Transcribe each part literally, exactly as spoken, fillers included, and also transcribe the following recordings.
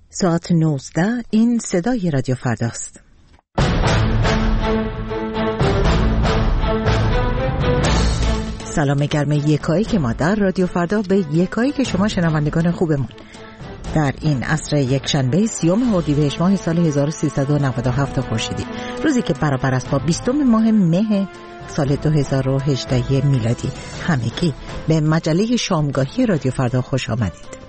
ساعت نوزده، این صدای رادیو فرداست. سلام گرم یکایی که ما در رادیو فردا به یکایی که شما شنوندگان خوبمون در این عصر یک شنبه سیوم اردیبهشت ماه سال هزار و سیصد و نود و هفت خورشیدی، روزی که برابر است با بیستم ماه مه سال دو هزار و هجده میلادی. همگی به مجله شامگاهی رادیو فردا خوش آمدید.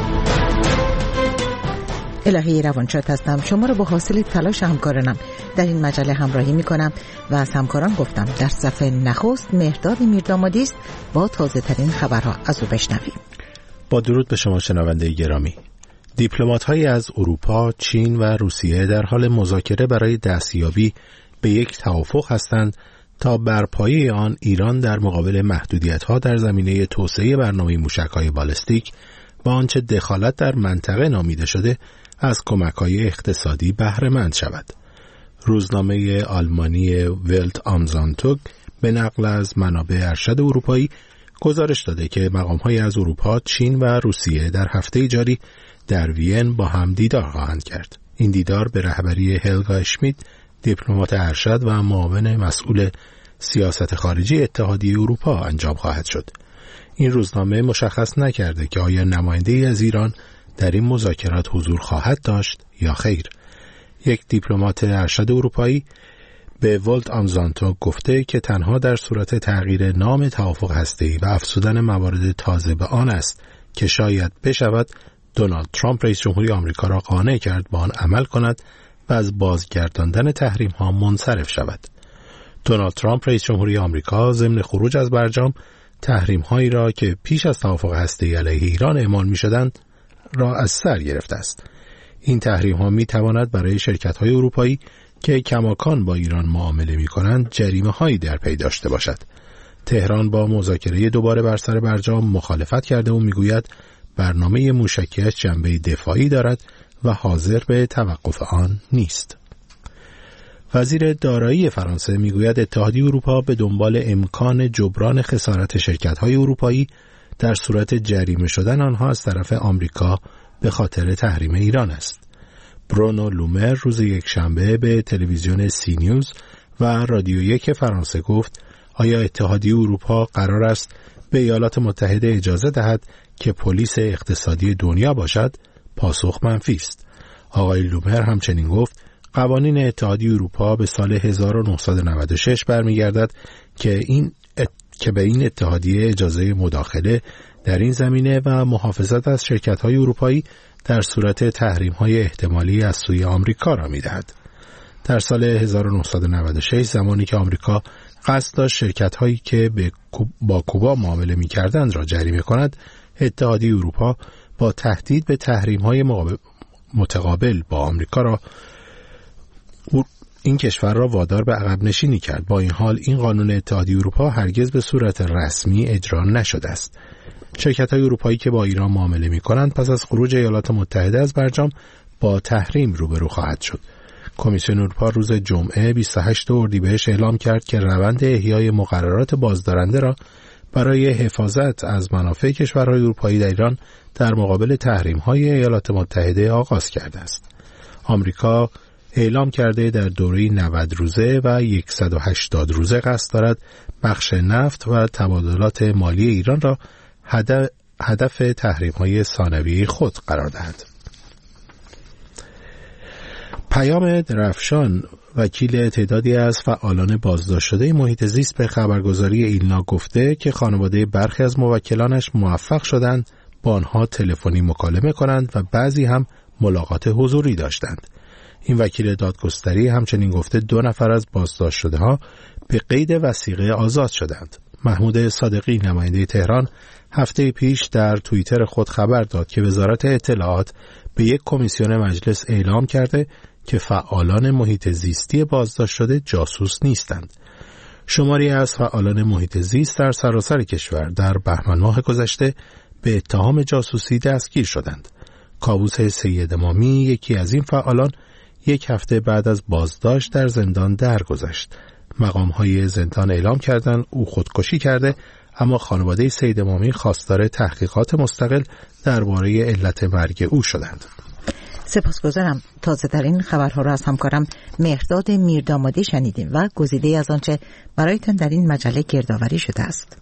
الهی روانشاد هستم. شما رو با حاصل تلاش همکارانم در این مجله همراهی می کنم و از همکاران گفتم در صفحه نخست مهرداد میردامادی است. با تازه ترین خبرها از او بشنویم. با درود به شما شنونده گرامی. دیپلمات‌هایی از اروپا، چین و روسیه در حال مذاکره برای دستیابی به یک توافق هستند تا بر پایه آن ایران در مقابل محدودیت‌ها در زمینه توسعه برنامه موشک‌های بالستیک و آنچه دخالت در منطقه نامیده شده از کمک‌های اقتصادی بهره مند شود. روزنامه آلمانی ولت آم زانتوگ به نقل از منابع ارشد اروپایی گزارش داده که مقام‌های از اروپا، چین و روسیه در هفته جاری در وین با هم دیدار خواهند کرد. این دیدار به رهبری هلگا اشمیت، دیپلمات ارشد و معاون مسئول سیاست خارجی اتحادیه اروپا انجام خواهد شد. این روزنامه مشخص نکرده که آیا نماینده‌ای از ایران در این مذاکرات حضور خواهد داشت یا خیر. یک دیپلمات ارشد اروپایی به ولت آم زانتوگ گفته که تنها در صورت تغییر نام توافق هسته‌ای و افزودن موارد تازه به آن است که شاید بشود دونالد ترامپ رئیس جمهوری آمریکا را قانع کرد با آن عمل کند و از بازگرداندن تحریم‌ها منصرف شود. دونالد ترامپ رئیس جمهوری آمریکا ضمن خروج از برجام تحریم‌هایی را که پیش از توافق هسته‌ای علیه ایران اعمال می‌شدند را از سر گرفته است. این تحریم‌ها می‌تواند برای شرکت‌های اروپایی که کماکان با ایران معامله می‌کنند جریمه‌هایی در پی داشته باشد. تهران با مذاکره دوباره بر سر برجام مخالفت کرده و می‌گوید برنامه موشکی‌اش جنبه دفاعی دارد و حاضر به توقف آن نیست. وزیر دارایی فرانسه میگوید اتحادیه اروپا به دنبال امکان جبران خسارت شرکت‌های اروپایی در صورت جریمه شدن آنها از طرف آمریکا به خاطر تحریم ایران است. برونو لومر روز یکشنبه به تلویزیون سی نیوز و رادیو یک فرانسه گفت آیا اتحادیه اروپا قرار است به ایالات متحده اجازه دهد که پلیس اقتصادی دنیا باشد؟ پاسخ منفی است. آقای لومر همچنین گفت قوانین اتحادیه اروپا به سال هزار و نهصد و نود و شش برمیگردد که این ات... که به این اتحادیه اجازه مداخله در این زمینه و محافظت از شرکت‌های اروپایی در صورت تحریم‌های احتمالی از سوی آمریکا را می‌دهد. در سال هزار و نهصد و نود و شش زمانی که آمریکا قصد داشت شرکت‌هایی که به با کوبا معامله می‌کردند را جریمه کند، اتحادیه اروپا با تهدید به تحریم‌های متقابل با آمریکا را این کشور را وادار به عقب نشینی کرد. با این حال این قانون اتحادیه اروپا هرگز به صورت رسمی اجرا نشده است. شرکت‌های اروپایی که با ایران معامله می‌کنند پس از خروج ایالات متحده از برجام با تحریم روبرو خواهد شد. کمیسیون اروپا روز جمعه بیست و هشتم اردیبهشت اعلام کرد که روند احیای مقررات بازدارنده را برای حفاظت از منافع کشورهای اروپایی در ایران در مقابل تحریم‌های ایالات متحده آغاز کرده است. آمریکا اعلام کرده در دوره نود روزه و صد و هشتاد روزه قصد دارد بخش نفت و تبادلات مالی ایران را هدف, هدف تحریم‌های ثانویه خود قرار دهد. پیام درفشان وکیل تعدادی از فعالان بازداشت شده محیط زیست به خبرگزاری ایلنا گفته که خانواده برخی از موکلانش موفق شدند با آنها تلفنی مکالمه کنند و بعضی هم ملاقات حضوری داشتند. این وکیل دادگستری همچنین گفته دو نفر از بازداشت شده ها به قید وثیقه آزاد شدند. محمود صادقی نماینده تهران هفته پیش در توییتر خود خبر داد که وزارت اطلاعات به یک کمیسیون مجلس اعلام کرده که فعالان محیط زیستی بازداشت شده جاسوس نیستند. شماری از فعالان محیط زیست در سراسر کشور در بهمن ماه گذشته به اتهام جاسوسی دستگیر شدند. کاووس سید امامی یکی از این فعالان یک هفته بعد از بازداشت در زندان درگذشت. مقام‌های زندان اعلام کردند او خودکشی کرده، اما خانواده سید امامی خواستار تحقیقات مستقل درباره علت مرگ او شدند. سپاسگزارم. تازه ترین خبرها را از همکارم مهرداد میردامادی شنیدیم و گزیده از آنچه برایتان در این مجله گردآوری شده است.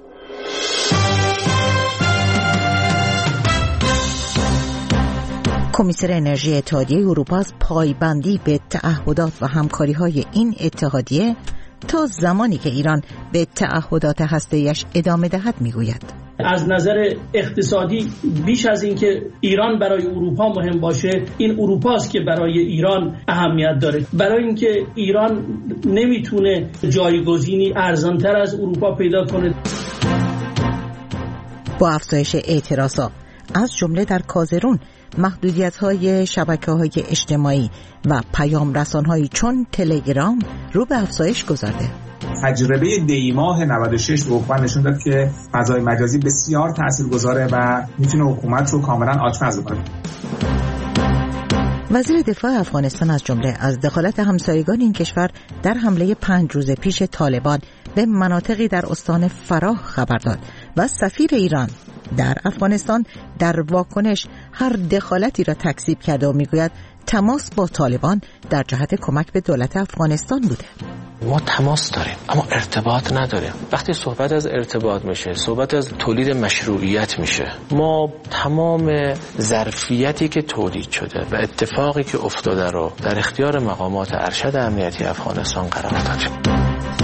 کمیسر انرژی اتحادیه اروپا از پایبندی به تعهدات و همکاری‌های این اتحادیه تا زمانی که ایران به تعهدات هسته‌ایش ادامه دهد میگوید. از نظر اقتصادی بیش از این که ایران برای اروپا مهم باشه، این اروپاست که برای ایران اهمیت داره. برای اینکه ایران نمیتونه جایگزینی ارزانتر از اروپا پیدا کنه. با افزایش اعتراضات از جمله در کازرون، محدودیت‌های شبکه‌های اجتماعی و پیام رسان‌هایی چون تلگرام رو به افزایش گذارده. تجربه دی ماه نود و شش به حکومت نشون داد که فضای مجازی بسیار تاثیرگذاره و میتونه حکومت رو کاملا آچمز بکنه. وزیر دفاع افغانستان از جمله از دخالت همسایگان این کشور در حمله پنج روز پیش طالبان به مناطقی در استان فراه خبر داد و سفیر ایران در افغانستان در واکنش هر دخالتی را تکذیب کرده و میگوید تماس با طالبان در جهت کمک به دولت افغانستان بوده. ما تماس داریم اما ارتباط نداریم. وقتی صحبت از ارتباط میشه، صحبت از تولید مشروعیت میشه. ما تمام ظرفیتی که تولید شده و اتفاقی که افتاده رو در اختیار مقامات ارشد امنیتی افغانستان قرار دادیم.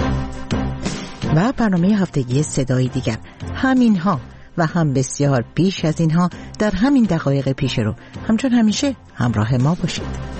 و برنامه هفتگی صدای دیگر همینها و هم بسیار بیش از اینها در همین دقایق پیش رو همچون همیشه همراه ما باشید.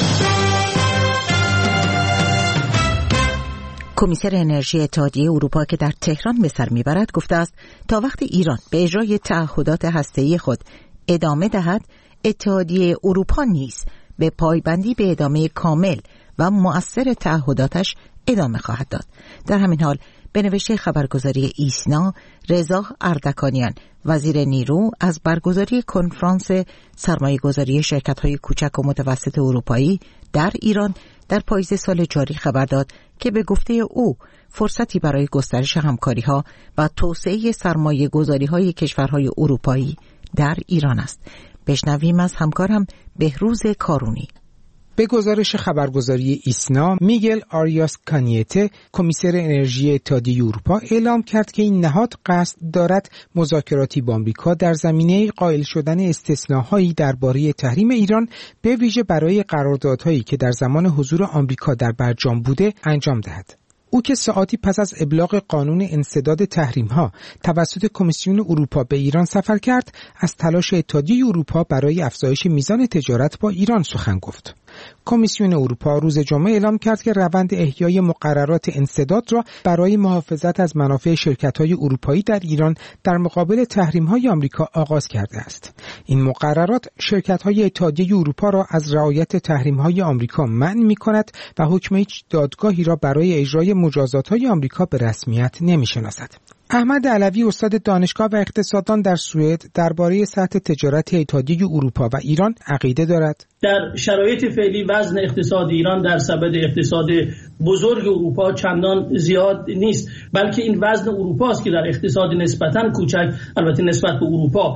کمیسر انرژی اتحادیه اروپا که در تهران به سر میبرد گفته است تا وقتی ایران به اجرای تعهدات هسته‌ای خود ادامه دهد، اتحادیه اروپا نیز به پایبندی به ادامه کامل و مؤثر تعهداتش ادامه خواهد داد. در همین حال به نوشته خبرگزاری ایسنا، رضا اردکانیان وزیر نیرو از برگزاری کنفرانس سرمایه‌گذاری شرکت‌های کوچک و متوسط اروپایی در ایران در پاییز سال جاری خبر داد که به گفته او فرصتی برای گسترش همکاری‌ها و توسعه سرمایه‌گذاری‌های کشورهای اروپایی در ایران است. بشنویم از همکارم بهروز کارونی. به گزارش خبرگزاری ایسنا، میگل آریاس کانیته، کمیسر انرژی اتحادیه اروپا، اعلام کرد که این نهاد قصد دارد مذاکراتی با آمریکا در زمینه قائل شدن استثناء‌هایی درباره تحریم ایران به ویژه برای قراردادهایی که در زمان حضور آمریکا در برجام بوده انجام دهد. او که ساعاتی پس از ابلاغ قانون انسداد تحریم‌ها توسط کمیسیون اروپا به ایران سفر کرد، از تلاش اتحادیه اروپا برای افزایش میزان تجارت با ایران سخن گفت. کمیسیون اروپا روز جمعه اعلام کرد که روند احیای مقررات انسداد را برای محافظت از منافع شرکت‌های اروپایی در ایران در مقابل تحریم‌های آمریکا آغاز کرده است. این مقررات شرکت‌های اتحادیه اروپا را از رعایت تحریم‌های آمریکا منع می‌کند و حکم هیچ دادگاهی را برای اجرای مجازات‌های آمریکا به رسمیت نمی‌شناسد. احمد علوی استاد دانشگاه و اقتصاددان در سوئد درباره سطح تجارت اتحادیه اروپا و ایران عقیده دارد. در شرایط فعلی وزن اقتصاد ایران در سبد اقتصاد بزرگ اروپا چندان زیاد نیست، بلکه این وزن اروپا است که در اقتصاد نسبتاً کوچک، البته نسبت به اروپا،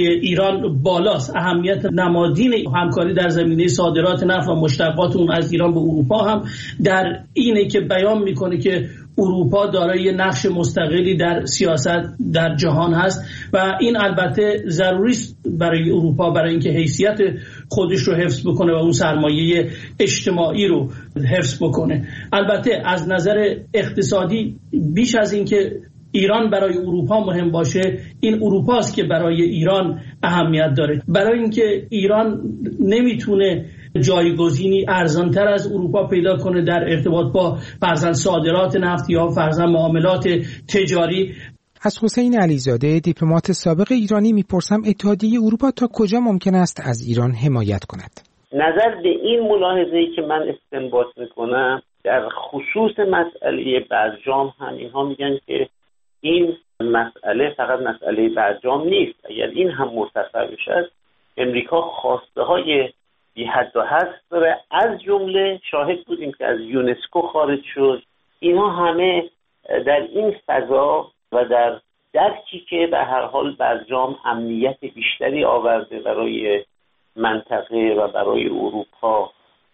ایران بالاست. اهمیت نمادین همکاری در زمینه صادرات نفت و مشتقات اون از ایران به اروپا هم در اینه که بیان میکنه که اروپا دارای نقش مستقلی در سیاست در جهان هست و این البته ضروری است برای اروپا برای اینکه حیثیت خودش رو حفظ بکنه و اون سرمایه اجتماعی رو حفظ بکنه. البته از نظر اقتصادی بیش از اینکه ایران برای اروپا مهم باشه، این اروپاست که برای ایران اهمیت داره. برای اینکه ایران نمیتونه جایگزینی ارزانتر از اروپا پیدا کنه در ارتباط با فرضاً صادرات نفت یا فرضاً معاملات تجاری. از حسین علیزاده دیپلمات سابق ایرانی میپرسم اتحادیه اروپا تا کجا ممکن است از ایران حمایت کند؟ نظر به این ملاحظه‌ای که من استنباط میکنم در خصوص مسئله برجام هم اینها میگن که این مسئله فقط مسئله برجام نیست. اگر این هم مرتفع بشه، امریکا خواسته های بی حد و حصر داره. از جمله شاهد بودیم که از یونسکو خارج شد. اینها همه در این فضا و در درکی که به هر حال برجام امنیت بیشتری آورده برای منطقه و برای اروپا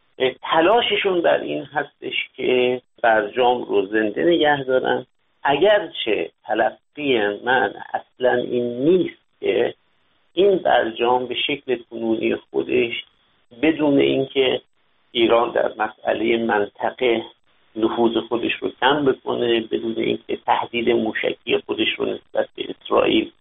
تلاششون بر این هستش که برجام رو زنده نگه دارن. اگرچه تلقی من اصلا این نیست که این برجام به شکل کنونی خودش بدون اینکه ایران در مسئله منطقه نفوذ خودش رو کم بکنه، بدون اینکه تهدید موشکی خودش رو نسبت به اسرائیل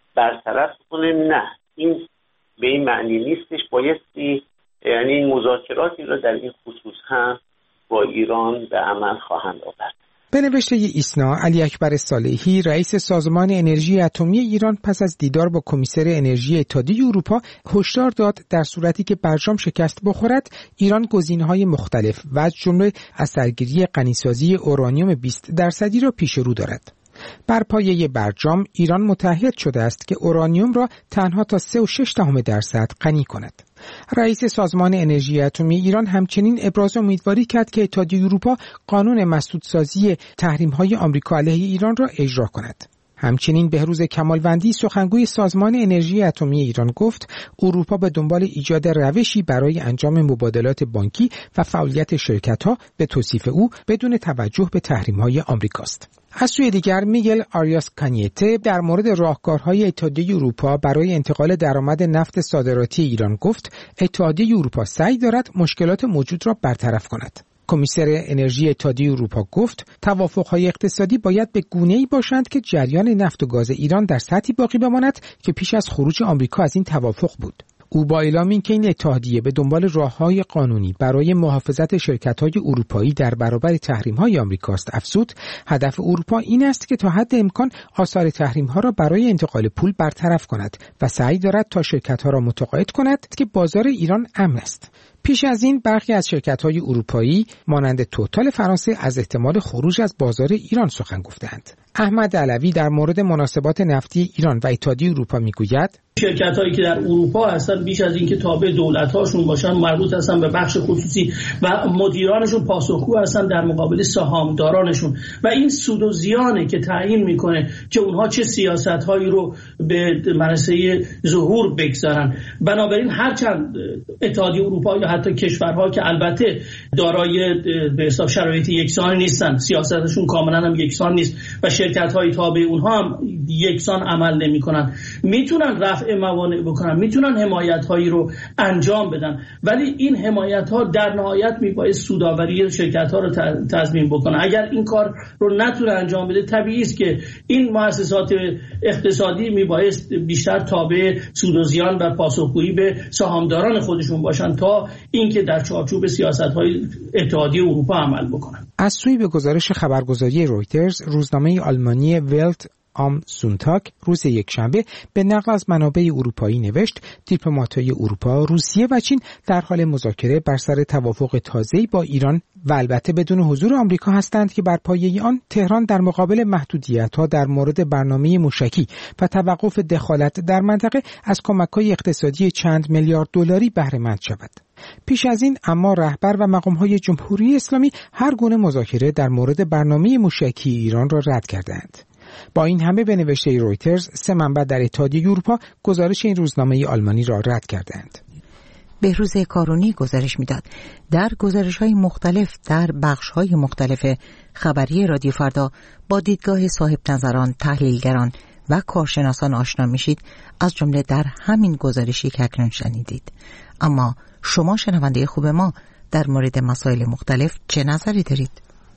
برطرف کنه، نه، این به این معنی نیستش. بایستی یعنی این مذاکراتی رو در این خصوص هم با ایران به عمل خواهند آورد. به نوشته ایسنا، علی اکبر صالحی رئیس سازمان انرژی اتمی ایران پس از دیدار با کمیسر انرژی اتحادیه اروپا هشدار داد در صورتی که برجام شکست بخورد، ایران گزینه‌های مختلف و از جمله از سرگیری غنیسازی اورانیوم بیست درصدی را پیش رو دارد. بر پایه برجام ایران متعهد شده است که اورانیوم را تنها تا سه و شش دهم درصد غنی کند. رئیس سازمان انرژی اتمی ایران همچنین ابراز امیدواری کرد که اتحادیه اروپا قانون مسدودسازی تحریم‌های آمریکا علیه ایران را اجرا کند. همچنین بهروز کمالوندی سخنگوی سازمان انرژی اتمی ایران گفت اروپا به دنبال ایجاد روشی برای انجام مبادلات بانکی و فعالیت شرکت‌ها به توصیف او بدون توجه به تحریم‌های آمریکاست. از سوی دیگر میگل آریاس کانیته در مورد راهکارهای اتحادیه اروپا برای انتقال درآمد نفت صادراتی ایران گفت اتحادیه اروپا سعی دارد مشکلات موجود را برطرف کند. کمیسر انرژی اتحادیه اروپا گفت توافق‌های اقتصادی باید به گونه‌ای باشند که جریان نفت و گاز ایران در سطحی باقی بماند که پیش از خروج آمریکا از این توافق بود. او با اعلام اینکه این اتحادیه به دنبال راه‌های قانونی برای محافظت شرکت‌های اروپایی در برابر تحریم‌های آمریکاست افزود هدف اروپا این است که تا حد امکان آثار تحریم‌ها را برای انتقال پول برطرف کند و سعی دارد تا شرکت‌ها را متقاعد کند که بازار ایران امن است. پیش از این برخی از شرکت‌های اروپایی مانند توتال فرانسه از احتمال خروج از بازار ایران سخن گفته‌اند. احمد علوی در مورد مناسبات نفتی ایران و اتحادیه اروپا میگوید شرکت‌هایی که در اروپا هستن بیش از اینکه تابع دولت‌هاشون باشن مربوط هستن به بخش خصوصی و مدیرانشون پاسخگو هستن در مقابل سهامدارانشون و این سود و زیانه که تعیین میکنه که اونها چه سیاست‌هایی رو به منصه ظهور بگذارن. بنابراین هرچند اتحادیه اروپا یا حتی کشورها که البته دارای به حساب شرایط یکسان نیستن، سیاستشون کاملا هم یکسان نیست و شرکت‌های تابع اونها هم یکسان عمل نمی‌کنن، میتونن رفع موانع بکنن، میتونن حمایت‌هایی رو انجام بدن، ولی این حمایت‌ها در نهایت میبایست سودآوری شرکت‌ها رو تضمین بکنه. اگر این کار رو نتونه انجام بده طبیعی است که این مؤسسات اقتصادی میبایست بیشتر تابع سود و زیان و پاسخگویی به سهامداران خودشون باشن تا اینکه در چارچوب سیاست‌های اتحادیه اروپا عمل بکنن. از سوی به گزارش خبرگزاری رویترز، روزنامه آلمانی ولت آم سونتاگ روز یکشنبه به نقل از منابع اروپایی نوشت دیپلمات‌های اروپا، روسیه و چین در حال مذاکره بر سر توافق تازه‌ای با ایران و البته بدون حضور آمریکا هستند که بر پایه آن تهران در مقابل محدودیت‌ها در مورد برنامه موشکی و توقف دخالت در منطقه از کمک‌های اقتصادی چند میلیارد دلاری بهره مند شود. پیش از این اما رهبر و مقام‌های جمهوری اسلامی هر گونه مذاکره در مورد برنامه موشکی ایران را رد کردند. با این همه به نوشته رویترز سه منبع در اتحادیه اروپا گزارش این روزنامه آلمانی را رد کردند. بهروز کارونی گزارش میداد. در گزارش‌های مختلف در بخش‌های مختلف خبری رادیو فردا با دیدگاه صاحب نظران، تحلیلگران و کارشناسان آشنا میشید، از جمله در همین گزارشی که اکنون شنیدید. اما شما شنونده خوب ما در مورد مسائل مختلف چه نظری دارید؟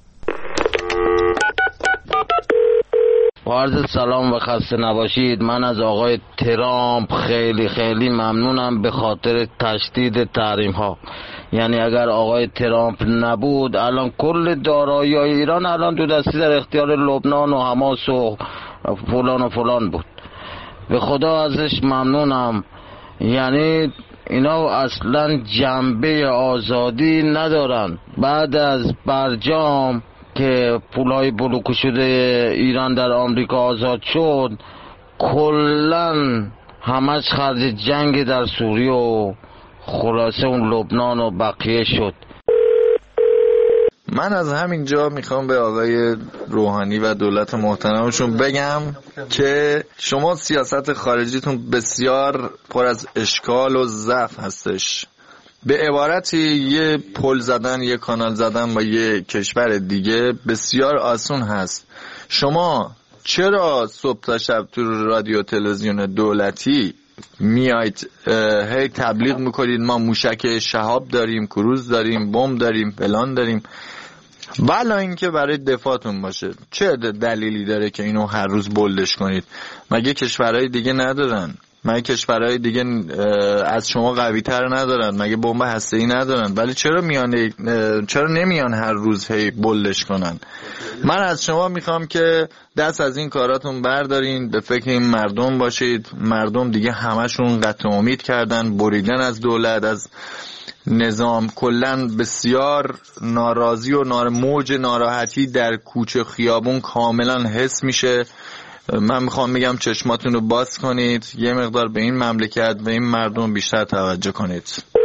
عرض سلام و خسته نباشید. من از آقای ترامپ خیلی خیلی ممنونم به خاطر تشدید تحریم ها. یعنی اگر آقای ترامپ نبود الان کل دارایی ایران الان دو دستی در اختیار لبنان و حماس و فلان و فلان بود. به خدا ازش ممنونم. یعنی اینا اصلا جنبه آزادی ندارن. بعد از برجام که پولای بلوکه شده ایران در آمریکا آزاد شد، کلن همش خرج جنگ در سوریه و خلاصه اون لبنان و بقیه شد. من از همینجا میخوام به آقای روحانی و دولت محترمشون بگم که شما سیاست خارجیتون بسیار پر از اشکال و ضعف هستش. به عبارتی یه پل زدن، یه کانال زدن با یه کشور دیگه بسیار آسون هست. شما چرا صبح تا شب تو رادیو تلویزیون دولتی میایید هی تبلیغ میکنید ما موشک شهاب داریم، کروز داریم، بمب داریم، فلان داریم، والا اینکه برای دفاعتون باشه؟ چه دلیلی داره که اینو هر روز بولدش کنید؟ مگه کشورهای دیگه ندارن؟ مگه کشورهای دیگه از شما قوی تر ندارن؟ مگه بمب هسته‌ای ندارن؟ ولی چرا میان چرا نمیان هر روز هی بولدش کنن؟ من از شما میخوام که دست از این کاراتون بردارین، به فکر این مردم باشید. مردم دیگه همشون قطع امید کردن، بریدن از دولت، از نظام، کلن بسیار ناراضی و نار موج ناراحتی در کوچه خیابون کاملا حس میشه. من میخوام بگم چشماتون رو باز کنید، یه مقدار به این مملکت و این مردم بیشتر توجه کنید.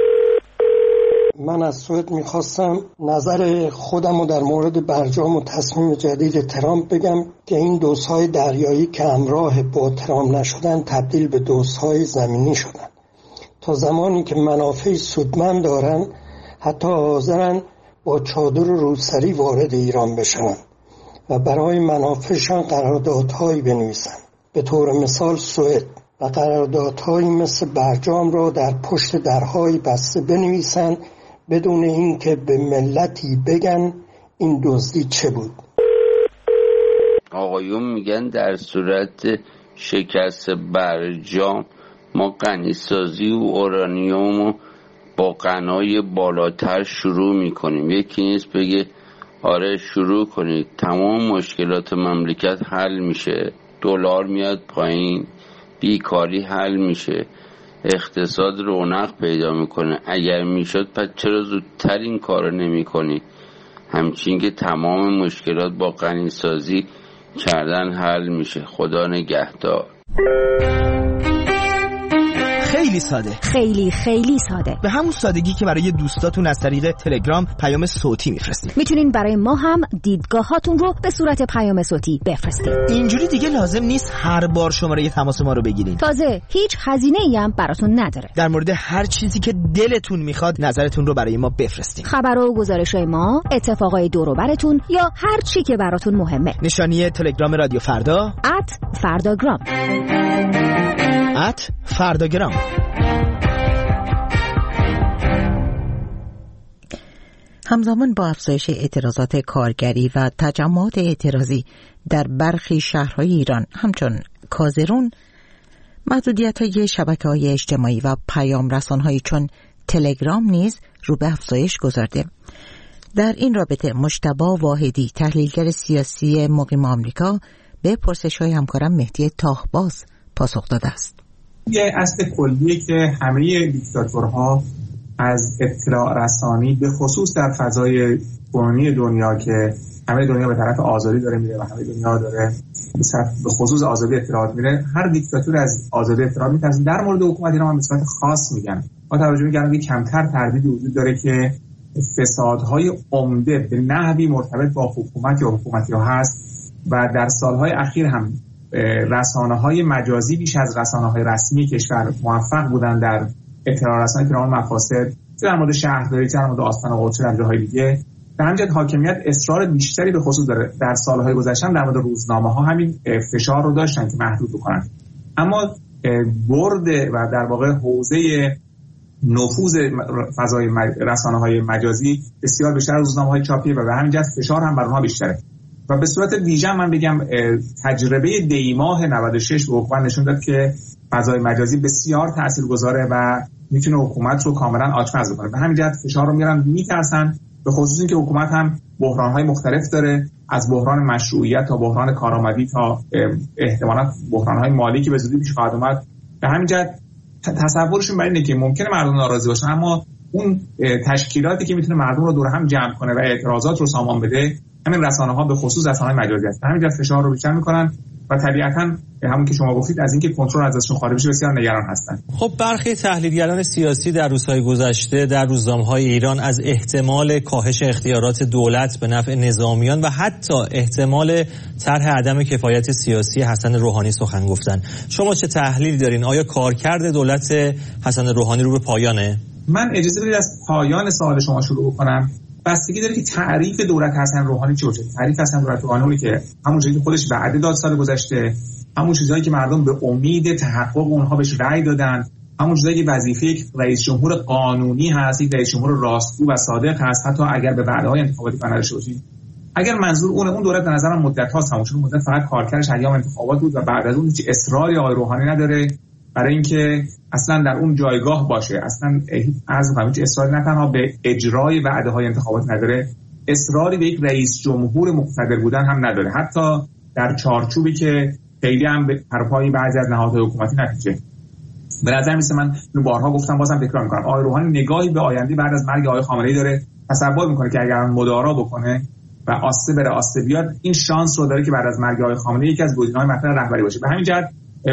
من از سوئد میخواستم نظر خودم رو در مورد برجام و تصمیم جدید ترامپ بگم که این دوستهای دریایی که همراه با ترامپ نشدن تبدیل به دوستهای زمینی شدن. تا زمانی که منافع سودمند دارن حتی حاضرن با چادر روسری وارد ایران بشن و برای منافعشان قراردادهایی بنویسن، به طور مثال سوئد، و قراردادهایی مثل برجام را در پشت درهای بسته بنویسن بدون اینکه به ملتی بگن این دزدی چه بود. آقایون میگن در صورت شکست برجام ما غنیسازی و اورانیوم با غنای بالاتر شروع میکنیم. یکی نیست بگه آره شروع کنید، تمام مشکلات مملکت حل میشه، دلار میاد پایین، بیکاری حل میشه، اقتصاد رونق پیدا میکنه. اگر میشد پس چرا زودتر این کارو نمیکنی؟ همچین که تمام مشکلات با غنیسازی کردن حل میشه. خدا نگهدار. خیلی ساده، خیلی خیلی ساده، به همون سادگی که برای دوستاتون از طریق تلگرام پیام صوتی میفرستید. میتونین برای ما هم دیدگاهاتون رو به صورت پیام صوتی بفرستید. اینجوری دیگه لازم نیست هر بار شماره تماس ما رو بگیرین. تازه هیچ هزینه‌ای هم براتون نداره. در مورد هر چیزی که دلتون میخواد نظرتون رو برای ما بفرستید. خبر و گزارش‌های ما، اتفاقای دور و براتون یا هر چی که براتون مهمه. نشانی تلگرام رادیو فردا ات فرداگرام ات فرداگرام. همزمان با افزایش اعتراضات کارگری و تجمعات اعتراضی در برخی شهرهای ایران همچون کازرون، محدودیت‌های شبکه‌های اجتماعی و پیام رسان‌هایی چون تلگرام نیز رو به افزایش گذارده. در این رابطه مجتبی واحدی، تحلیلگر سیاسی مقیم آمریکا، به پرسش‌های همکارم مهدی تاهباز پاسخ داده است. یه اصل کلیه که همه دیکتاتورها از اطلاع رسانی به خصوص در فضای کنونی دنیا که همه دنیا به طرف آزادی داره میره و همه دنیا داره به خصوص آزادی اطلاعات میره، هر دیکتاتور از آزادی اطلاعات میترسه. در مورد حکومت ایران هم به صورت خاص میگن. با توجه به اینکه کمتر تردیدی وجود داره که فسادهای عمده به نحوی مرتبط با حکومت یا حکومتی‌ها هست و در سالهای اخیر هم رسانه‌های مجازی بیش از رسانه‌های رسمی کشور موفق بودن در اطلاع رسانی پیرامون مفاسد، چه در مورد شهرداری، چه در مورد آستان قدس، در جاهای دیگه. در همین جهت حاکمیت اصرار بیشتری به خصوص داره. در سالهای گذشته در مورد روزنامه‌ها همین فشار رو داشتن که محدود بکنن. اما برد و در واقع حوزه نفوذ فضای رسانه‌های مجازی بسیار بیشتر از روزنامه‌های چاپی و به همین جهت فشار هم بر اونها بیشتره. و به صورت ویژه من بگم تجربه دیماه نود و شش به حکومت نشون داد که فضای مجازی بسیار تاثیرگذاره و میتونه حکومت رو کاملا آچمز بکنه. به همین جهت فشار رو میارن، میترسن، به خصوص اینکه حکومت هم بحران‌های مختلف داره، از بحران مشروعیت تا بحران کارآمدی تا احتمالاً بحران‌های مالی که به زودی پیش خواهد اومد. به همین جهت تصورشون بر اینه که ممکنه مردم ناراضی باشن، اما اون تشکیلاتی که میتونه مردم رو دور هم جمع کنه و اعتراضات رو سامان بده همین رسانه‌ها به خصوص رسانه‌های مجازی است. همین جهت فشار رو بیشتر می‌کنن و طبیعتاً همون که شما گفتید از اینکه کنترل ازشون خارج بشه بسیار نگران هستن. خب برخی تحلیلگران سیاسی در روزهای گذشته در روزنامه‌های ایران از احتمال کاهش اختیارات دولت به نفع نظامیان و حتی احتمال طرح عدم کفایت سیاسی حسن روحانی سخن گفتن. شما چه تحلیلی دارین؟ آیا کارکرد دولت حسن روحانی رو به پایانه؟ من اجازه بدید از پایان سوال شما شروع کنم. بستگی داره که تعریف دولت حسن روحانی چی باشه. تعریف حسن دولت روحانی که همون چیزی که خودش وعده داد سال گذشته، همون چیزایی که مردم به امید تحقق اونها بهش رأی دادن، همون چیزایی که وظیفه یک رئیس جمهور قانونی هست، یک رئیس جمهور راستگو و صادق هست، حتی اگر به وعده‌های انتخاباتی پناه باشید. اگر منظور اون اون دولت به نظرم مدت هاست همون چون مدت فقط کارکردش ایام انتخابات بود و بعد از اون هیچ اصراری آقای روحانی نداره برای اینکه اصلا در اون جایگاه باشه. اصلا از همین اصراری نه تنها به اجرای وعده‌های انتخابات نداره، اصراری به یک رئیس جمهور مقتدر بودن هم نداره، حتی در چارچوبی که خیلی هم به پرپای بعضی از نهادهای حکومتی نتیجه. به نظر میاد من اینو بارها گفتم بازم تکرار میکنم، آقای روحانی نگاهی به آینده بعد از مرگ آقای خامنه‌ای داره. تصور میکنه که اگر مدارا بکنه و آسته بره آسته بیاد، این شانس رو داره که بعد از مرگ آقای خامنه‌ای یکی از گزینه‌های مطرح رهبری باشه. به همین جهت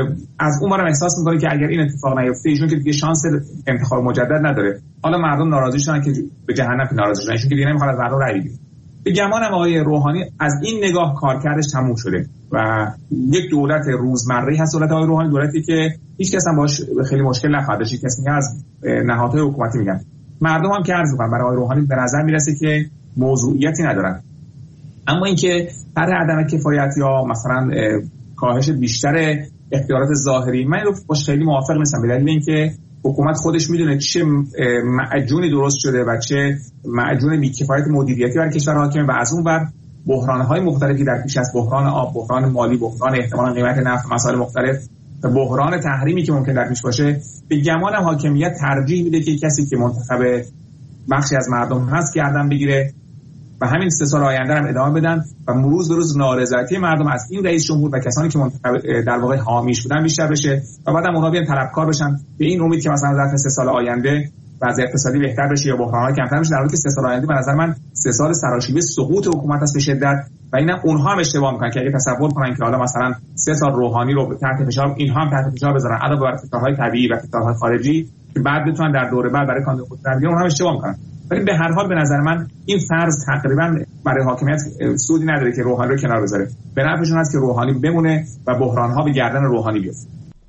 از اون برم احساس میکنه که اگر این اتفاق نیفته ایشون که دیگه شانس انتخاب مجدد نداره. حالا مردم ناراضی شدن که به جهنم که ناراضی شدن، ایشون که دیگه نمیخواد از مردم رأی بگیره. به گمانم آقای روحانی از این نگاه کارکردش تموم شده و یک دولت روزمره‌ای هست دولت آقای روحانی، دولتی که هیچ کس هم باهاش خیلی مشکل نخواهد داشت. کسی میگه از نهادهای حکومتی میگن، مردم هم که عرض می‌کنن برای آقای روحانی به نظر میرسه که موضوعیتی ندارن. اما اینکه طرح عدم کفایت یا مثلا کاهش بیشتر اختیارات ظاهری، من رو باش خیلی موافق نیستم، به دلیل اینکه حکومت خودش میدونه چه معجونی درست شده و چه معجون بی‌کفایت مدیریتی بر کشور حاکمه و از اون بر بحران‌های مختلفی در پیش است، بحران آب، بحران مالی، بحران احتمالاً قیمت نفت، مسائل مختلف، بحران تحریمی که ممکن در پیش باشه. به گمانم حاکمیت ترجیح میده که کسی که منتخب بخشی از مردم هست گردن بگیره و همین سه سال آینده هم ادامه بدن و روز به روز نارضایتی مردم از این رئیس جمهور و کسانی که در واقع حامیش بودن بیشتر بشه و بعدم اونها بیان طلبکار بشن به این امید که مثلا در سه سال آینده وضع اقتصادی بهتر بشه یا بحران‌ها کمتر بشه، در حالی که سه سال آینده به نظر من سه سال سراشیبی سقوط حکومت است به شدت و اینا اونها هم اشتباه میکنن که اگه تصور کنن که حالا مثلا سه سال روحانی رو تحت فشار اینها هم تحت فشار بذارن علاوه بر فشارهای طبیعی و فشارهای خارجی که بعد بتونن در دوره بعد برای کاندید خود بگیرن، اونها هم اشتباه میکنن. ولی به هر حال به نظر من این فرض تقریبا برای حاکمیت سودی نداره که روحانی رو کنار بذاره. به نفعشون هست که روحانی بمونه و بحران‌ها به گردن روحانی بیفته.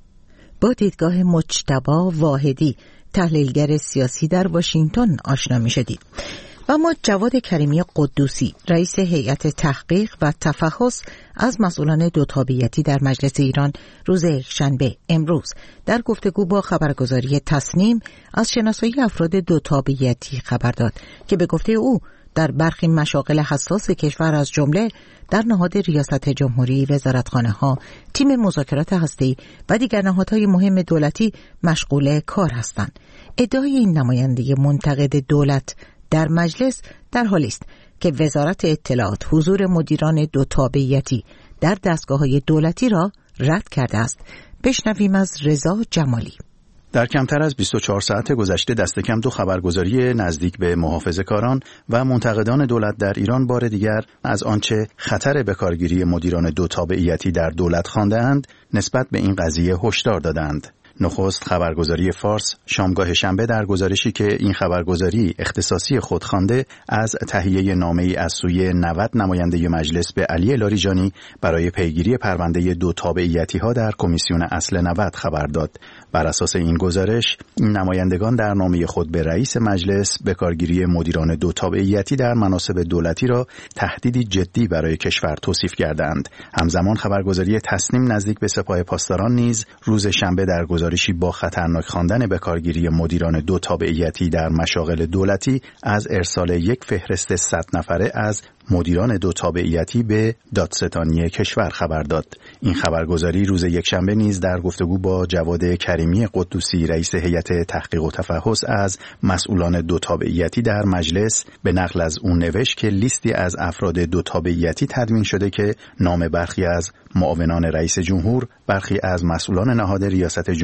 با دیدگاه مجتبی واحدی تحلیلگر سیاسی در واشنگتن آشنا می‌شدید. و ما جواد کریمی قدوسی رئیس هیئت تحقیق و تفحص از مسئولان دوتابیتی در مجلس ایران روز یکشنبه امروز در گفتگو با خبرگزاری تصنیم از شناسایی افراد دوتابیتی خبر داد که به گفته او در برخی مشاغل حساس کشور از جمله در نهاد ریاست جمهوری، وزارتخانه‌ها، تیم مذاکرات هسته‌ای و دیگر نهادهای مهم دولتی مشغول کار هستند. ادعای این نماینده منتقد دولت در مجلس در حالی است که وزارت اطلاعات حضور مدیران دوتابیتی در دستگاه‌های دولتی را رد کرده است. بشنویم از رضا جمالی. در کمتر از بیست و چهار ساعت گذشته دست کم دو خبرگزاری نزدیک به محافظه‌کاران و منتقدان دولت در ایران بار دیگر از آنچه خطر بکارگیری مدیران دوتابعیتی در دولت خوانده‌اند نسبت به این قضیه هشدار دادند. نخست خبرگزاری فارس شامگاه شنبه در گزارشی که این خبرگزاری اختصاصی خود خوانده از تهیه نامه‌ای از سوی نود نماینده مجلس به علی لاریجانی برای پیگیری پرونده دوتابعیتی‌ها در کمیسیون اصل نود خبر داد. بر اساس این گزارش این نمایندگان در نامه خود به رئیس مجلس بکارگیری مدیران دوتابعیتی در مناصب دولتی را تهدیدی جدی برای کشور توصیف کردند. همزمان خبرگزاری تصنیم نزدیک به سپاه پاسداران نیز روز شنبه در گزارشی با خطرناک خواندن بکارگیری مدیران دوتابعیتی در مشاغل دولتی از ارسال یک فهرست صد نفره از مدیران دوتابعیتی به دادستانی کشور خبر داد. این خبرگزاری روز یکشنبه نیز در گفتگو با جواد کریمی قدوسی رئیس هیئت تحقیق و تفحص از مسئولان دوتابعیتی در مجلس به نقل از اون نوشت که لیستی از افراد دوتابعیتی تدوین شده که نام برخی از معاونان رئیس جمهور، برخی از مسئولان نهاد ریاست جمهوری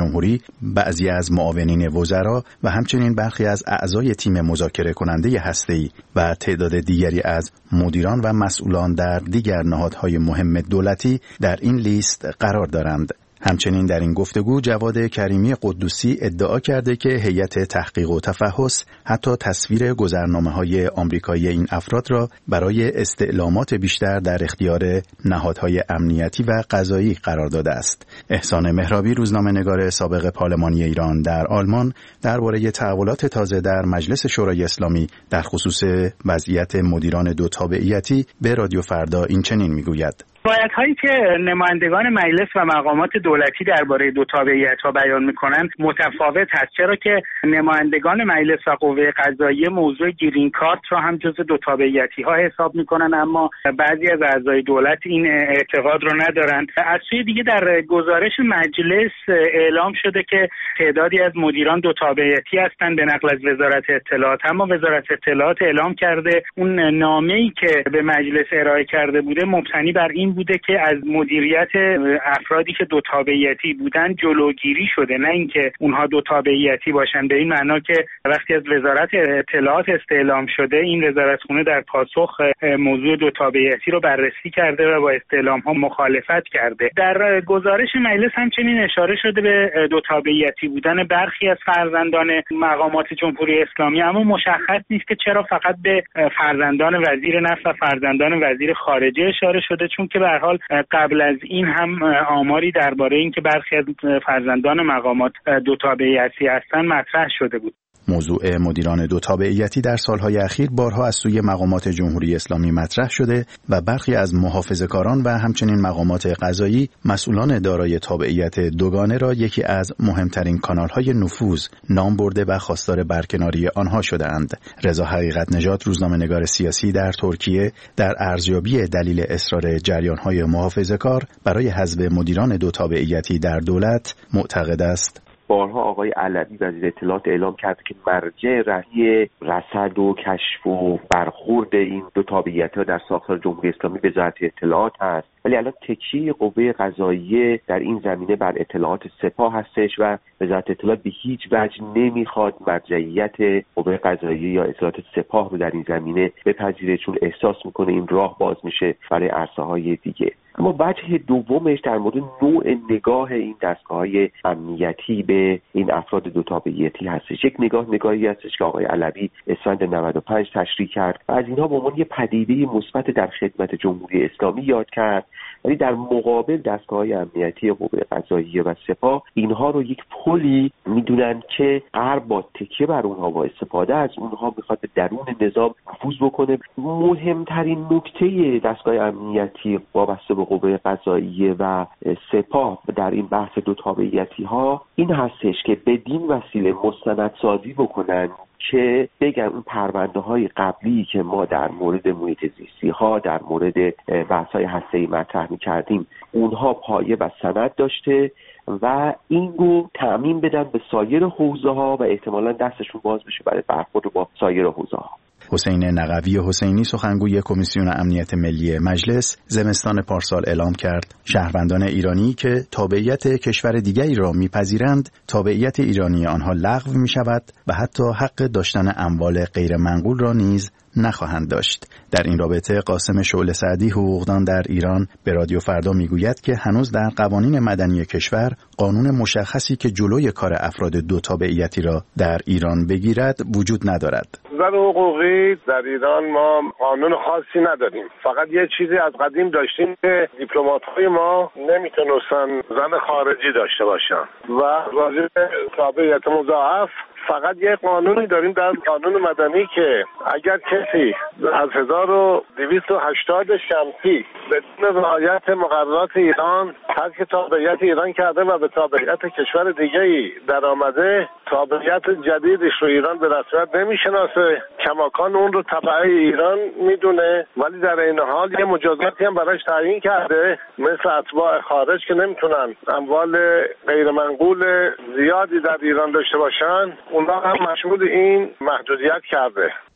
جمهوری، بعضی از معاونین وزرا و همچنین برخی از اعضای تیم مذاکره کننده هسته‌ای و تعداد دیگری از مدیران و مسئولان در دیگر نهادهای مهم دولتی در این لیست قرار دارند. همچنین در این گفتگو جواد کریمی قدوسی ادعا کرده که هیئت تحقیق و تفحص حتی تصویر گذرنامه‌های آمریکایی این افراد را برای استعلامات بیشتر در اختیار نهادهای امنیتی و قضایی قرار داده است. احسان مهرابی، روزنامه‌نگار سابق پارلمانی ایران در آلمان، درباره تحولات تازه در مجلس شورای اسلامی در خصوص وضعیت مدیران دو تابعیتی به رادیو فردا این چنین میگوید: روایت هایی که نمایندگان مجلس و مقامات دولتی درباره دو تابعیت ها بیان میکنند متفاوت هست، چرا که نمایندگان مجلس و قوه قضاییه موضوع گرین کارت را هم جز دو تابعیتی ها حساب میکنن، اما بعضی از اعضای دولت این اعتقاد رو ندارند. از سوی دیگه در گزارش مجلس اعلام شده که تعدادی از مدیران دو تابعیتی هستند به نقل از وزارت اطلاعات، اما وزارت اطلاعات اعلام کرده اون نامه‌ای که به مجلس ارائه کرده بوده مبتنی بر این بوده که از مدیریت افرادی که دو تابعیتی بودن جلوگیری شده، نه اینکه اونها دو تابعیتی باشن. به این معنا که وقتی از وزارت اطلاعات استعلام شده، این وزارتخونه در پاسخ موضوع دو تابعیتی رو بررسی کرده و با استعلام ها مخالفت کرده. در گزارش مجلس همچنین اشاره شده به دو تابعیتی بودن برخی از فرزندان مقامات جمهوری اسلامی، اما مشخص نیست که چرا فقط به فرزندان وزیر نفت و فرزندان وزیر خارجه اشاره شده، چون که به هر حال قبل از این هم آماری درباره این که برخی از فرزندان مقامات دو تابعیتی هستند مطرح شده بود. موضوع مدیران دو تابعیتی در سالهای اخیر بارها از سوی مقامات جمهوری اسلامی مطرح شده و برخی از محافظه‌کاران و همچنین مقامات قضایی مسئولان دارای تابعیت دوگانه را یکی از مهمترین کانال‌های نفوذ نام برده و خواستار برکناری آنها شده‌اند. رضا حقیقت نژاد، روزنامه‌نگار سیاسی در ترکیه، در ارزیابی دلیل اصرار جریان‌های محافظه‌کار برای حذف مدیران دو تابعیتی در دولت معتقد است: بارها آقای علوی وزیر اطلاعات اعلام کرد که مرجع رهی رصد و کشف و برخورد این دو تابعیت‌ها در ساختار جمهوری اسلامی وزارت اطلاعات هست، ولی الان تکیه قوه قضاییه در این زمینه بر اطلاعات سپاه هستش و وزارت اطلاعات به هیچ وجه نمیخواد مرجعیت قوه قضاییه یا اطلاعات سپاه رو در این زمینه بپذیره، چون احساس میکنه این راه باز میشه برای عرصه‌های دیگه. اما وجه دومش در مورد نوع نگاه این دستگاه‌های امنیتی به این افراد دو تابعیتی هستش. یک نگاه نگاهی هستش که آقای علوی اسفند نود و پنج تشریح کرد و از اینها به عنوان یه پدیده مثبت در خدمت جمهوری اسلامی یاد کرد، ولی در مقابل دستگاه‌های امنیتی قوه قضاییه و سپاه اینها رو یک پلی میدونن که غرب با تکیه بر اونها و استفاده از اونها میخواد به درون نظام نفوذ بکنه. مهمترین نکته دستگاه امنیتی وابسته به قوه قضاییه و سپاه در این بحث دو تابعیتی ها این هستش که بدین وسیله مستندسازی بکنن که بگن اون پرونده های قبلی که ما در مورد محیط زیستی ها، در مورد بحث های هسته‌ای مطرح می‌کردیم، اونها پایه و سند داشته و این رو تأمین بدن به سایر حوزه ها و احتمالاً دستشون باز بشه برای برخورد با سایر حوزه ها. حسین نقوی حسینی، سخنگوی کمیسیون امنیت ملی مجلس، زمستان پارسال اعلام کرد شهروندان ایرانی که تابعیت کشور دیگری را میپذیرند، تابعیت ایرانی آنها لغو میشود و حتی حق داشتن اموال غیر منقول را نیز نخواهند داشت. در این رابطه قاسم شعله سعدی، حقوقدان در ایران، به رادیو فردا میگوید که هنوز در قوانین مدنی کشور قانون مشخصی که جلوی کار افراد دو تابعیتی را در ایران بگیرد وجود ندارد. زن حقوقی در ایران ما قانون خاصی نداریم، فقط یه چیزی از قدیم داشتیم که دیپلمات‌های ما نمیتونستن زن خارجی داشته باشن و راجع به تابعیت مضاعف فقط یه قانونی داریم در قانون مدنی که اگر کسی از هزار و دویست و هشتاد شمسی بدون رعایت مقررات ایران ترک تابعیت ایران کرده و به تابعیت کشور دیگه‌ای در آمده، تابعیت جدیدش رو ایران به رسمیت نمیشناسه، کماکان اون رو تبع ایران میدونه، ولی در این حال یه مجازاتی هم براش تعیین کرده، مثل اتباع خارج که نمیتونن اموال غیر منقول زیادی در ایران داشته باشن، اونها هم مشمول این محدودیت کرده.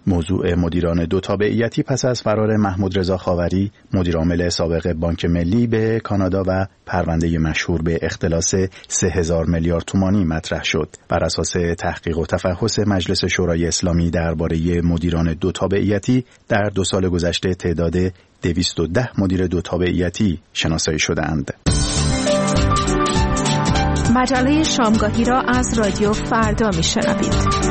موضوع مدیران دو تابعیتی پس از فرار محمود رضا خاوری مدیر عامل سابق بانک ملی به کانادا و پرونده مشهور به اختلاس سه هزار میلیارد تومانی مطرح شد. بر اساس تحقیق و تفحص مجلس شورای اسلامی درباره مدیران دو تابعیتی در دو سال گذشته تعداد دویست و ده مدیر دو تابعیتی شناسایی شدند. مجله شامگاهی را از رادیو فردا میشنوید.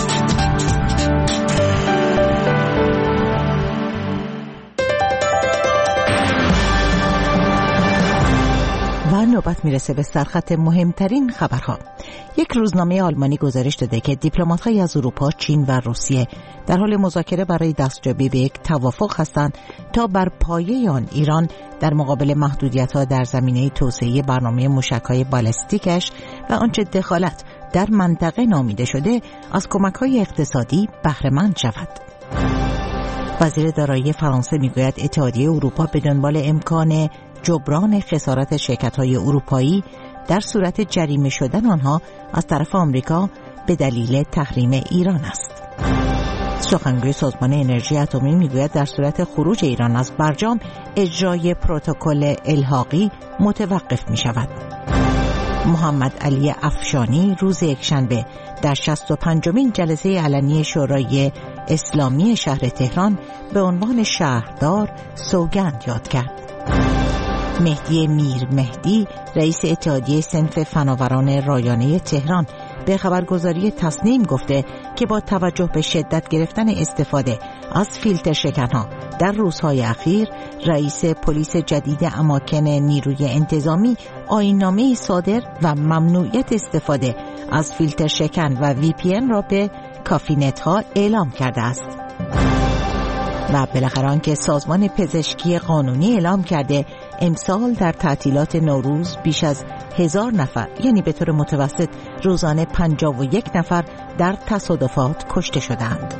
و نوبت میرسه به سرخط مهمترین خبرها. یک روزنامه آلمانی گزارش داده که دیپلمات‌های از اروپا، چین و روسیه در حال مذاکره برای دستیابی به یک توافق هستند تا بر پایه آن ایران در مقابل محدودیت‌ها در زمینه توسعه برنامه موشک‌های بالستیکش و آنچه دخالت در منطقه نامیده شده از کمک‌های اقتصادی بهره مند شود. وزیر دارایی فرانسه میگوید اتحادیه اروپا به دنبال امکان جبران خسارت شرکت‌های اروپایی در صورت جریمه شدن آنها از طرف آمریکا به دلیل تحریم ایران است. سخنگوی سازمان انرژی اتمی میگوید در صورت خروج ایران از برجام اجرای پروتکل الحاقی متوقف می شود. محمد علی افشانی روز یکشنبه در شصت و پنجمین جلسه علنی شورای اسلامی شهر تهران به عنوان شهردار سوگند یاد کرد. مهدی میر مهدی رئیس اتحادیه صنف فناوران رایانه تهران به خبرگزاری تصنیم گفته که با توجه به شدت گرفتن استفاده از فیلتر شکنها در روزهای اخیر رئیس پلیس جدید اماکن نیروی انتظامی آیین‌نامه‌ای صادر و ممنوعیت استفاده از فیلتر شکن و وی پی ان را به کافینت ها اعلام کرده است. و بالاخره آنکه سازمان پزشکی قانونی اعلام کرده امسال در تعطیلات نوروز بیش از هزار نفر یعنی به طور متوسط روزانه پنجاه و یک نفر در تصادفات کشته شدند.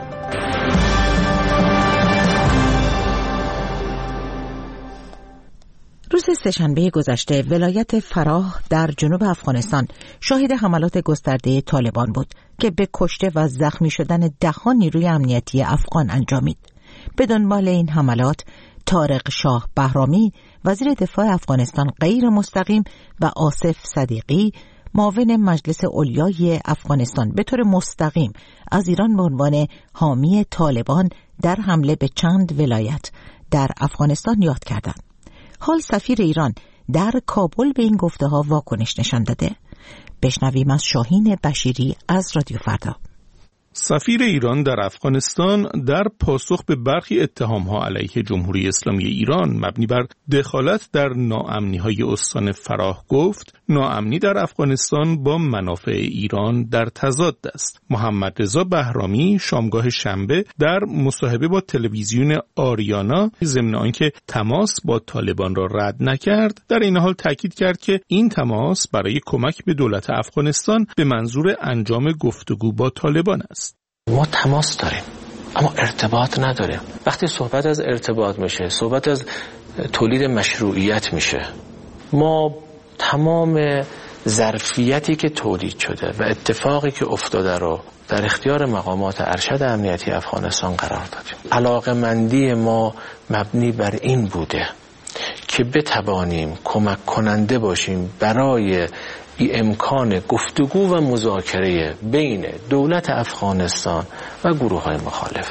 روز سه‌شنبه گذشته ولایت فراه در جنوب افغانستان شاهد حملات گسترده طالبان بود که به کشته و زخمی شدن ده‌ها نیروی امنیتی افغان انجامید. به دنبال این حملات طارق شاه بهرامی وزیر دفاع افغانستان غیر مستقیم و آصف صدیقی معاون مجلس علیای افغانستان به طور مستقیم از ایران به عنوان حامی طالبان در حمله به چند ولایت در افغانستان یاد کردند. حال سفیر ایران در کابل به این گفته‌ها واکنش نشان داده. بشنویم از شاهین بشیری از رادیو فردا. سفیر ایران در افغانستان در پاسخ به برخی اتهام‌ها علیه جمهوری اسلامی ایران مبنی بر دخالت در ناامنی‌های استان فراه گفت ناامنی در افغانستان با منافع ایران در تضاد است. محمد رضا بهرامی شامگاه شنبه در مصاحبه با تلویزیون آریانا ضمن آنکه تماس با طالبان را رد نکرد در این حال تاکید کرد که این تماس برای کمک به دولت افغانستان به منظور انجام گفتگو با طالبان است. ما تماس داریم اما ارتباط نداریم. وقتی صحبت از ارتباط میشه صحبت از تولید مشروعیت میشه. ما تمام ظرفیتی که تولید شده و اتفاقی که افتاده رو در اختیار مقامات ارشد امنیتی افغانستان قرار دادیم. علاقه‌مندی ما مبنی بر این بوده که بتوانیم کمک کننده باشیم برای ای امکان گفتگو و مذاکره بین دولت افغانستان و گروه‌های مخالف.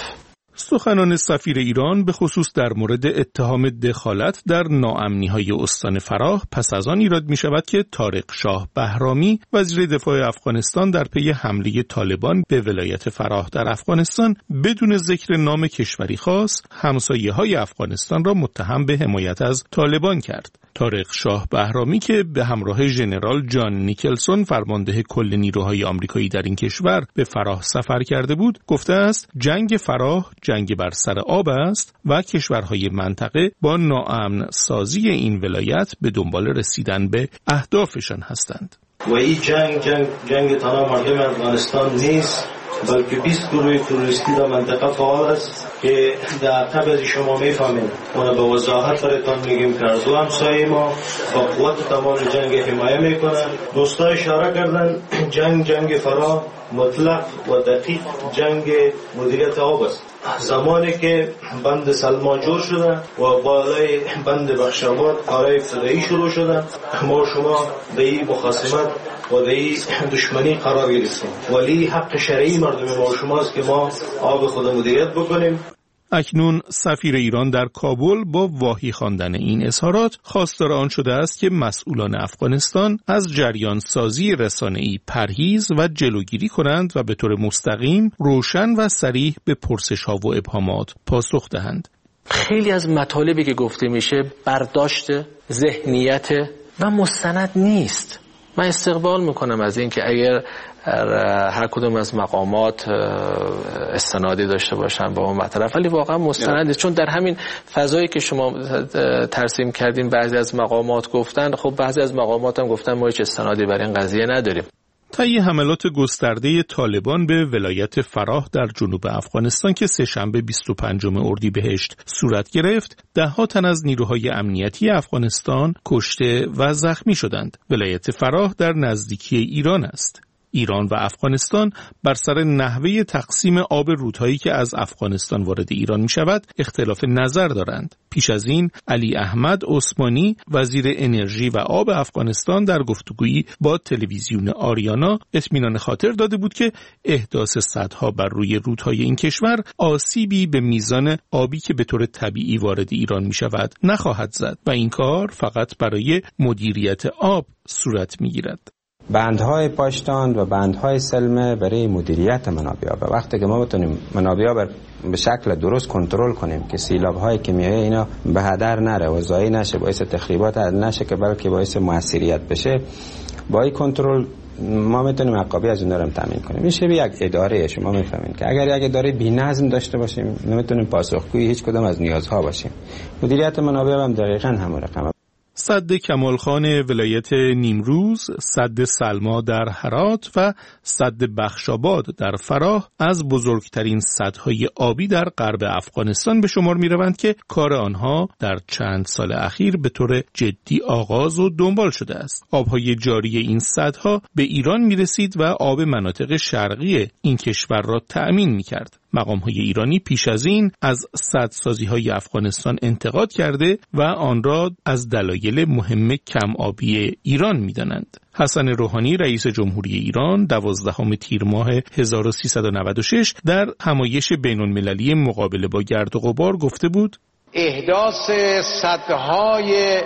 سخنان سفیر ایران به خصوص در مورد اتهام دخالت در ناامنی‌های استان فراه پس از آن ایراد می شود که طارق شاه بهرامی وزیر دفاع افغانستان در پی حمله طالبان به ولایت فراه در افغانستان بدون ذکر نام کشوری خاص همسایه‌های افغانستان را متهم به حمایت از طالبان کرد. طارق شاه بهرامی که به همراه ژنرال جان نیکلسون فرمانده کل نیروهای آمریکایی در این کشور به فراه سفر کرده بود گفته است جنگ فراه جنگ بر سر آب است و کشورهای منطقه با ناامن سازی این ولایت به دنبال رسیدن به اهدافشان هستند. و این جنگ جنگ جنگ تنها مردم افغانستان نیست، بلکه بیست گروه تروریستی در منطقه فعال است که در قبل شما میفهمید و به وضاحت براتون میگیم که دو همسایه ما با قوت تمام جنگ حمایه میکنن. دوستا اشاره کردن جنگ جنگ فرا مطلق و دقیق جنگ مدیریت آب است. زمانی که بند سلما جور شده و بالای بند بخشاباد کارهای ابتدایی شروع شده، ما شما به این مخاصمت و به این دشمنی قرار گرفتیم، ولی حق شرعی مردم ما شماست که ما آب خود مدیریت بکنیم. اکنون سفیر ایران در کابل با واهی خواندن این اظهارات خواستار آن شده است که مسئولان افغانستان از جریان سازی رسانه‌ای پرهیز و جلوگیری کنند و به طور مستقیم، روشن و صریح به پرسش‌ها و ابهامات پاسخ دهند. خیلی از مطالبی که گفته میشه برداشت ذهنیت و مستند نیست. من استقبال میکنم از این که اگر هر کدوم از مقامات استنادی داشته باشن با اون مطلب، ولی واقعا مستند نیست، چون در همین فضایی که شما ترسیم کردین بعضی از مقامات گفتن، خب بعضی از مقامات هم گفتن ما هیچ استنادی برای این قضیه نداریم. طی حملات گسترده طالبان به ولایت فراه در جنوب افغانستان که سه‌شنبه بیست و پنجم اردیبهشت صورت گرفت، ده‌ها تن از نیروهای امنیتی افغانستان کشته و زخمی شدند. ولایت فراه در نزدیکی ایران است. ایران و افغانستان بر سر نحوه تقسیم آب رودهایی که از افغانستان وارد ایران می شود اختلاف نظر دارند. پیش از این علی احمد عثمانی وزیر انرژی و آب افغانستان در گفتگویی با تلویزیون آریانا اطمینان خاطر داده بود که احداث سدها بر روی رودهای این کشور آسیبی به میزان آبی که به طور طبیعی وارد ایران می شود نخواهد زد و این کار فقط برای مدیریت آب صورت می گیرد. بندهای پاشتاند و بندهای سلمه برای مدیریت منابع و وقتی که ما بتونیم منابع بر به شکل درست کنترل کنیم که سیلاب‌های کیمیایی اینا به هدر نره و ضایع نشه، باعث تخریبات نشه که بلکه باعث موثریت بشه، با این کنترل ما میتونیم عقابی از اونها رو تامین کنیم. این شبیه یک اداره، شما میفهمین که اگر یک اداره بی‌نظم داشته باشیم نمیتونیم پاسخگوی هیچ کدام از نیازها باشیم. مدیریت منابع هم دقیقاً همون رقمه. سد کمالخان ولایت نیمروز، سد سلما در هرات و سد بخشاباد در فراه از بزرگترین سدهای آبی در غرب افغانستان به شمار می روند که کار آنها در چند سال اخیر به طور جدی آغاز و دنبال شده است. آبهای جاری این سدها به ایران می رسید و آب مناطق شرقی این کشور را تأمین می کرد. مقام‌های ایرانی پیش از این از سدسازی‌های افغانستان انتقاد کرده و آن را از دلایل مهم کم آبی ایران می‌دانند. حسن روحانی رئیس جمهوری ایران دوازدهم تیر ماه هزار و سیصد و نود و شش در همایش بین‌المللی مقابله با گرد و غبار گفته بود: احداث سدهای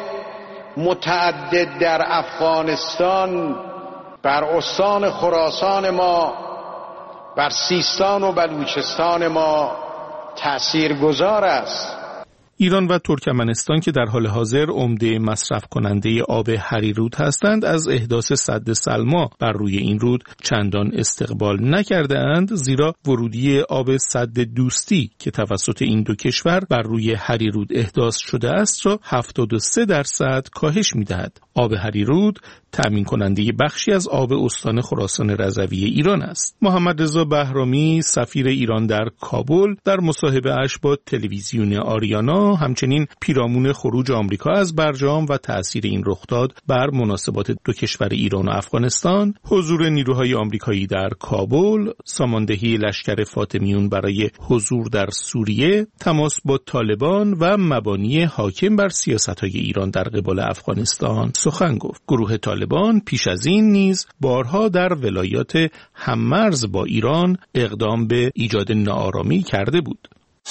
متعدد در افغانستان بر استان خراسان ما، بر سیستان و بلوچستان ما تأثیرگذار است. ایران و ترکمنستان که در حال حاضر عمده مصرف کننده آب هریرود هستند از احداث سد سلما بر روی این رود چندان استقبال نکرده اند، زیرا ورودی آب سد دوستی که توسط این دو کشور بر روی هریرود احداث شده است را هفتاد و سه درصد کاهش می‌دهد. آب هریرود تأمین کننده بخشی از آب استان خراسان رضوی ایران است. محمد رضا بهرامی سفیر ایران در کابل در مصاحبه اش با تلویزیون آریانا همچنین پیرامون خروج آمریکا از برجام و تأثیر این رخداد بر مناسبات دو کشور ایران و افغانستان، حضور نیروهای آمریکایی در کابل، ساماندهی لشکر فاطمیون برای حضور در سوریه، تماس با طالبان و مبانی حاکم بر سیاست‌های ایران در قبال افغانستان سخن گفت. گروه طالبان پیش از این نیز بارها در ولایات هممرز با ایران اقدام به ایجاد ناآرامی کرده بود.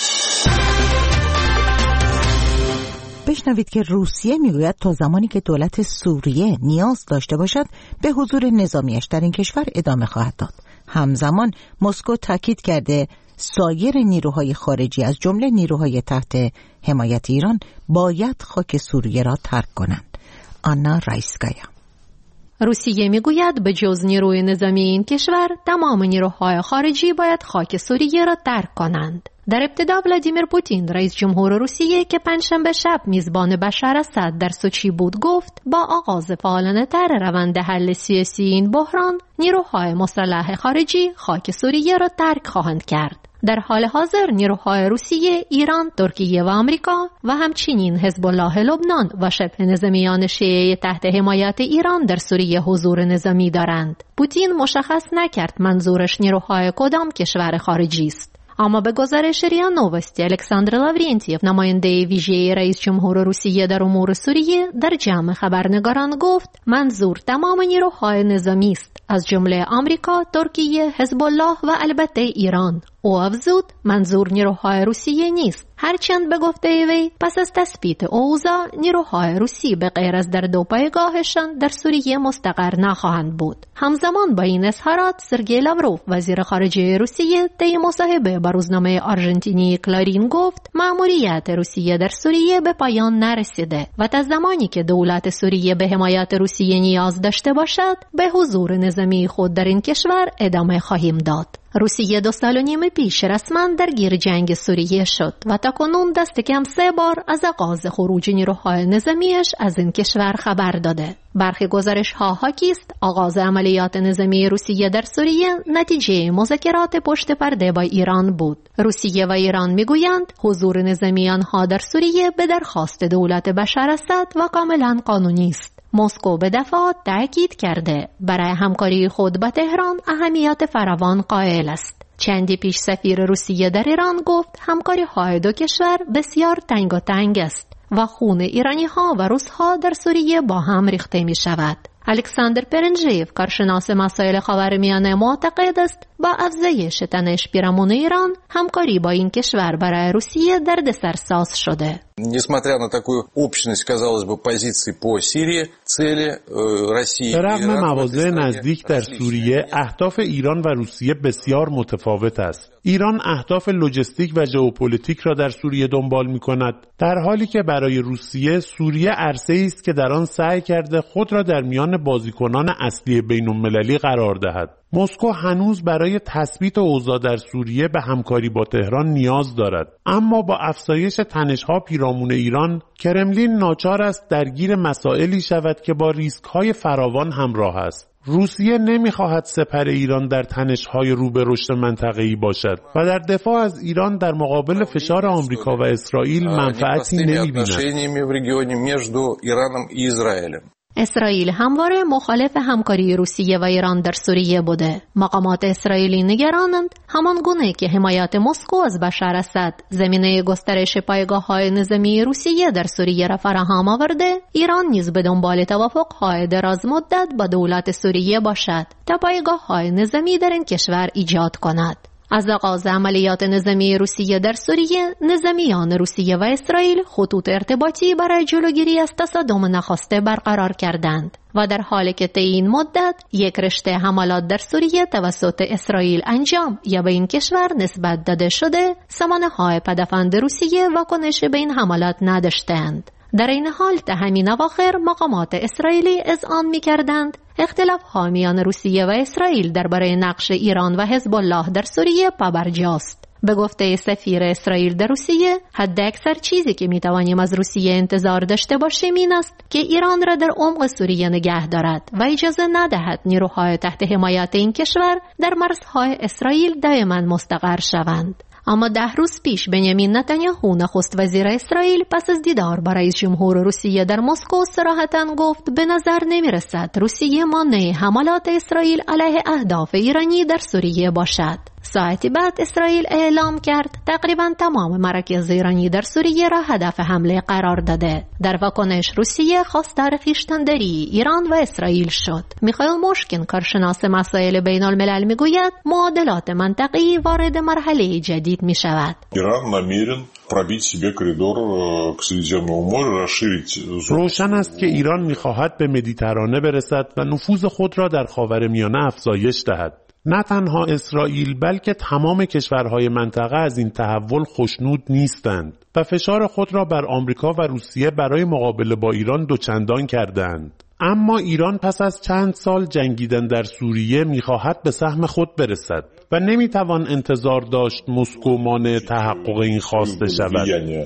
بشنوید که روسیه میگوید تا زمانی که دولت سوریه نیاز داشته باشد به حضور نظامیش در این کشور ادامه خواهد داد. همزمان مسکو تاکید کرده سایر نیروهای خارجی از جمله نیروهای تحت حمایت ایران باید خاک سوریه را ترک کنند. آنا رایسکایا. روسیه میگوید به جز نیروی نظامی این کشور تمام نیروهای خارجی باید خاک سوریه را ترک کنند. در ابتدا ولادیمیر پوتین رئیس جمهور روسیه که پنجشنبه شب میزبان بشار اسد در سوچی بود گفت با آغاز فعالانه‌تر روند حل سیاسی این بحران نیروهای مسلح خارجی خاک سوریه را ترک خواهند کرد. در حال حاضر نیروهای روسیه، ایران، ترکیه و آمریکا و همچنین حزب الله لبنان و شبه نظامیان شیعه تحت حمایت ایران در سوریه حضور نظامی دارند. پوتین مشخص نکرد منظورش نیروهای کدام کشور خارجی است. اما به گزارش ریا نووستی الکساندر لاورنتیف نماینده ویژه رئیس جمهور روسیه در امور سوریه در جمع خبرنگاران گفت منظور تمام نیروهای نظامی است از جمله آمریکا، ترکیه، حزب الله و البته ایران. او افزود منظور نیروهای روسیه نیست. هرچند به گفته وی پس از تثبیت اوضاع نیروهای روسی به غیر از در دو پایگاهشان در سوریه مستقر نخواهند بود. همزمان با این اظهارات سرگئی لاوروف وزیر خارجه روسیه طی مصاحبه با روزنامه آرژانتینی کلارین گفت مأموریت روسیه در سوریه به پایان نرسیده و تا زمانی که دولت سوریه به حمایت روسیه نیاز داشته باشد به حضور نظامی خود در این کشور ادامه خواهیم داد. روسیه دو سال و نیم پیش رسما درگیر جنگ سوریه شد و تاکنون دست کم سه بار از آغاز خروج نیروهای نظامیش از این کشور خبر داده. برخی گزارش‌ها حاکی است آغاز عملیات نظامی روسیه در سوریه نتیجه مذاکرات پشت پرده با ایران بود. روسیه و ایران میگویند حضور نظامی آنها در سوریه به درخواست دولت بشار اسد و کاملا قانونی است. مسکو به دفعات تأکید کرده برای همکاری خود با تهران اهمیت فراوان قائل است. چندی پیش سفیر روسیه در ایران گفت همکاری های دو کشور بسیار تنگ و تنگ است و خون ایرانی ها و روس ها در سوریه با هم ریخته می شود. الکساندر پرنژیف کارشناس مسائل خاورمیانه معتقد است با افزایش تنش پیرامون ایران همکاری با این کشور برای روسیه دردسرساز شده. Несмотря на такую общность, казалось бы, позиций по Сирии, цели России. به رغم مواضع نزدیک در سوریه، اهداف ایران و روسیه بسیار متفاوت است. ایران اهداف لوجستیک و ژئوپلیتیک را در سوریه دنبال می‌کند، در حالی که برای روسیه سوریه عرصه‌ای است که در آن سعی کرده خود را در میان بازیکنان اصلی بین‌المللی قرار دهد. مسکو هنوز برای تثبیت اوضاع در سوریه به همکاری با تهران نیاز دارد، اما با افزایش تنش‌ها پیرامون ایران کرملین ناچار است درگیر مسائلی شود که با ریسک‌های فراوان همراه است. روسیه نمی‌خواهد سپر ایران در تنش‌های رو به رشد منطقه‌ای باشد و در دفاع از ایران در مقابل فشار آمریکا و اسرائیل منفعتی نمی‌بیند. اسرائیل همواره مخالف همکاری روسیه و ایران در سوریه بوده. مقامات اسرائیلی نگرانند همان گونه که حمایت مسکو از بشار اسد زمینه گسترش پایگاه‌های نظامی روسیه در سوریه را فراهم آورده، ایران نیز به دنبال توافق‌های دراز مدت با دولت سوریه باشد تا پایگاه‌های نظامی در این کشور ایجاد کند. از آغاز عملیات نظامی روسیه در سوریه، نظامیان روسیه و اسرائیل خطوط ارتباطی برای جلوگیری از تصادم نخواسته برقرار کردند و در حالی که طی این مدت یک رشته حملات در سوریه توسط اسرائیل انجام یا به این کشور نسبت داده شده، سامانه‌های پدافند روسیه واکنش به این حملات نداشتند. در این حال تا همین اواخر مقامات اسرائیلی اذعان می‌کردند اختلاف ها میان روسیه و اسرائیل درباره نقش ایران و حزب الله در سوریه پابرجاست. به گفته سفیر اسرائیل در روسیه، حد اکثر چیزی که میتوانیم از روسیه انتظار داشته باشیم این است که ایران را در عمق سوریه نگه دارد و اجازه ندهد نیروهای تحت حمایت این کشور در مرزهای اسرائیل دائما مستقر شوند. اما ده روز پیش بنیامین نتانیاهو نخست وزیر اسرائیل پس از دیدار با رئیس جمهور روسیه در مسکو صراحتاً گفت به نظر نمیرسد روسیه مانع حملات اسرائیل علیه اهداف ایرانی در سوریه باشد. ساعتی بعد اسرائیل اعلام کرد تقریباً تمام مراکز ایرانی در سوریه را هدف حمله قرار داده. در واکنش روسیه خواستار خویشتن‌داری ایران و اسرائیل شد. میخائیل موشکین کارشناس مسائل بین الملل میگوید معادلات منطقی وارد مرحله جدید میشود. ایران نامیرن пробить себе коридор к Средиземному морю, расширить. روشن است که ایران میخواهد به مدیترانه برسد و نفوذ خود را در خاورمیانه افزایش دهد. نه تنها اسرائیل بلکه تمام کشورهای منطقه از این تحول خوشنود نیستند و فشار خود را بر آمریکا و روسیه برای مقابله با ایران دوچندان کردند. اما ایران پس از چند سال جنگیدن در سوریه می‌خواهد به سهم خود برسد و نمی‌توان انتظار داشت مسکو مانع تحقق این خواسته شود.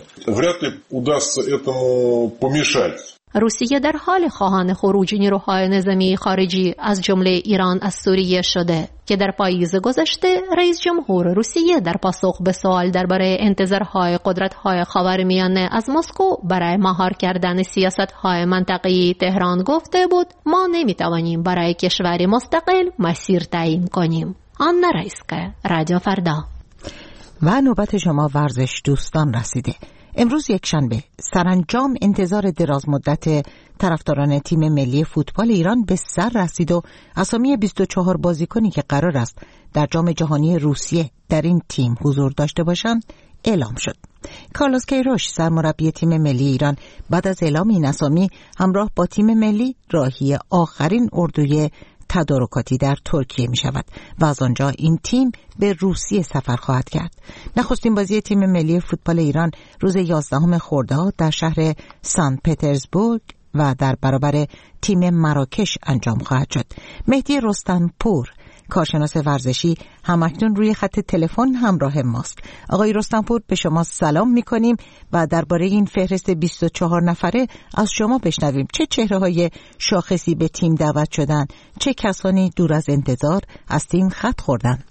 روسیه در حال خواهان خروج نیروهای نظامی خارجی از جمله ایران از سوریه شده که در پاییز گذشته رئیس جمهور روسیه در پاسخ به سوال درباره انتظارهای قدرت‌های خاورمیانه از مسکو برای مهار کردن سیاست‌های منطقه‌ای تهران گفته بود ما نمی‌توانیم برای کشوری مستقل مسیر تعیین کنیم. آنا رایسکا، رادیو فردا. و نوبت شما ورزش دوستان رسیده. امروز یکشنبه سرانجام انتظار دراز مدت طرفداران تیم ملی فوتبال ایران به سر رسید و اسامی بیست و چهار بازیکنی که قرار است در جام جهانی روسیه در این تیم حضور داشته باشند اعلام شد. کارلوس کیروش سرمربی تیم ملی ایران بعد از اعلام این اسامی همراه با تیم ملی راهی آخرین اردوی تدارکاتی در ترکیه می شود و از آنجا این تیم به روسیه سفر خواهد کرد. نخستین بازی تیم ملی فوتبال ایران روز یازدهم خرداد در شهر سن پترزبورگ و در برابر تیم مراکش انجام خواهد شد. مهدی رستمپور کارشناس ورزشی همکنون روی خط تلفن همراه ماست. آقای رستمپور به شما سلام می‌کنیم و درباره این فهرست بیست و چهار نفره از شما بشنویم. چه چهره‌های شاخصی به تیم دعوت شدند؟ چه کسانی دور از انتظار از تیم خط خوردند؟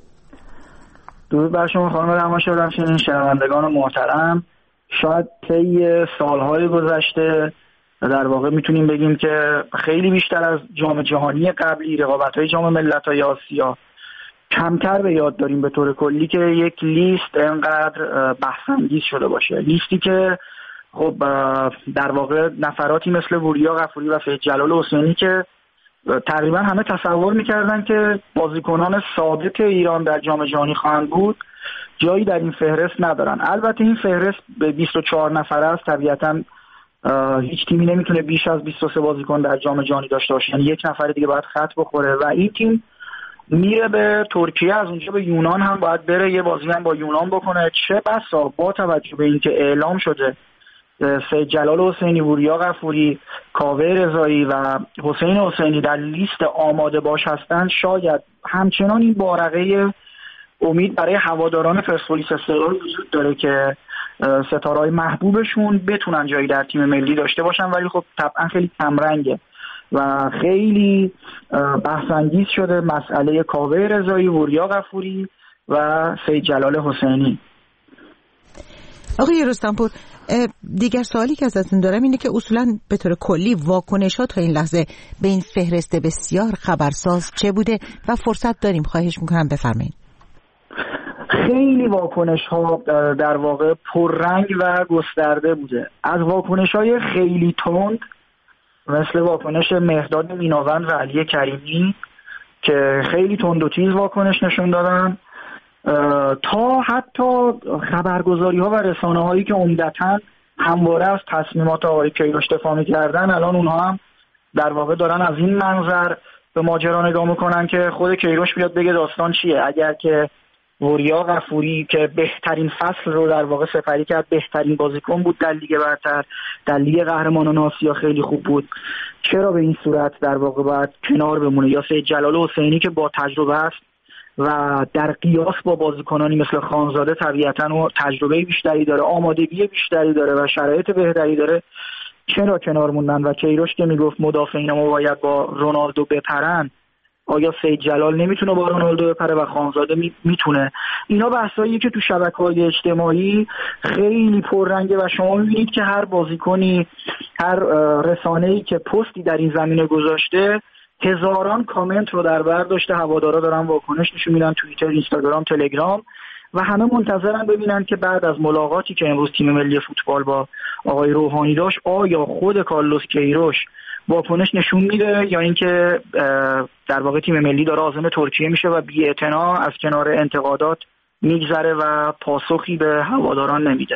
درود بر شما خانم رماشا، همچنین شنوندگان محترم. شاید طی سال‌های گذشته در واقع میتونیم بگیم که خیلی بیشتر از جام جهانی قبلی رقابت‌های جام ملت‌های آسیا کمتر به یاد داریم به طور کلی که یک لیست انقدر بحث‌انگیز شده باشه. لیستی که خب در واقع نفراتی مثل وریا غفوری و سید جلال حسینی که تقریبا همه تصور میکردن که بازیکنان ثابت ایران در جام جهانی خواهند بود جایی در این فهرست ندارن. البته این فهرست به بیست و چهار نفره است. طبیعتاً هیچ تیمی نمیتونه بیش از بیست و سه بازیکن در جام جهانی داشته باشه، یعنی یک نفر دیگه باید خط بخوره و این تیم میره به ترکیه، از اونجا به یونان هم باید بره یه بازی هم با یونان بکنه. چه بسا با توجه به اینکه اعلام شده سید جلال حسینی، وریا غفوری، کاوه رضایی و حسین حسینی در لیست آماده باش هستند، شاید همچنان این بارقه امید برای هواداران پرسپولیس استقلال وجود داره که ستاره‌های محبوبشون بتونن جایی در تیم ملی داشته باشن، ولی خب طبعا خیلی کمرنگه و خیلی بحث‌انگیز شده مسئله کاوه رضایی، وریا غفوری و سید جلال حسینی. آقای رستمپور، دیگر سوالی که ازتون دارم اینه که اصولاً به طور کلی واکنش‌ها تا این لحظه به این فهرست بسیار خبرساز چه بوده و فرصت داریم خواهش میکنم بفرمایید. خیلی واکنش ها در واقع پررنگ و گسترده بوده، از واکنش های خیلی تند مثل واکنش مهرداد میناوند و علی کریمی که خیلی تند و تیز واکنش نشون دادن تا حتی خبرگزاری ها و رسانه هایی که عمدتاً همواره از تصمیمات آقای کیروش دفاع می‌کردن، الان اونها هم در واقع دارن از این منظر به ماجرا نگاه میکنن که خود کیروش بیاد بگه داستان چیه. اگر که وریا غفوری که بهترین فصل رو در واقع سپری کرد، بهترین بازیکن بود در لیگ برتر، در لیگ قهرمانان آسیا خیلی خوب بود، چرا به این صورت در واقع باید کنار بمونه؟ یا سید جلال حسینی که با تجربه است و در قیاس با بازیکنانی مثل خانزاده طبیعتاً و تجربه بیشتری داره، آمادگی بیشتری داره و شرایط بهتری داره، چرا کنار موندن؟ و کیروش که میگفت مدافعین ما باید با رونالدو بپرن، آیا سید جلال نمیتونه با رونالدو بپره و خانزاده میتونه؟ اینا بحثاییه که تو شبکه‌های اجتماعی خیلی پررنگه و شما میبینید که هر بازیکنی، هر رسانه‌ای که پستی در این زمینه گذاشته هزاران کامنت رو در بر داشته، هوادارا دارن واکنش نشون میدن، توییتر، اینستاگرام، تلگرام، و همه منتظرن ببینن که بعد از ملاقاتی که امروز تیم ملی فوتبال با آقای روحانی داشت آیا خود کارلوس کیروش واکنش نشون میده یا اینکه در واقع تیم ملی داره عازم ترکیه میشه و بی‌اعتنا از کنار انتقادات میگذره و پاسخی به هواداران نمیده.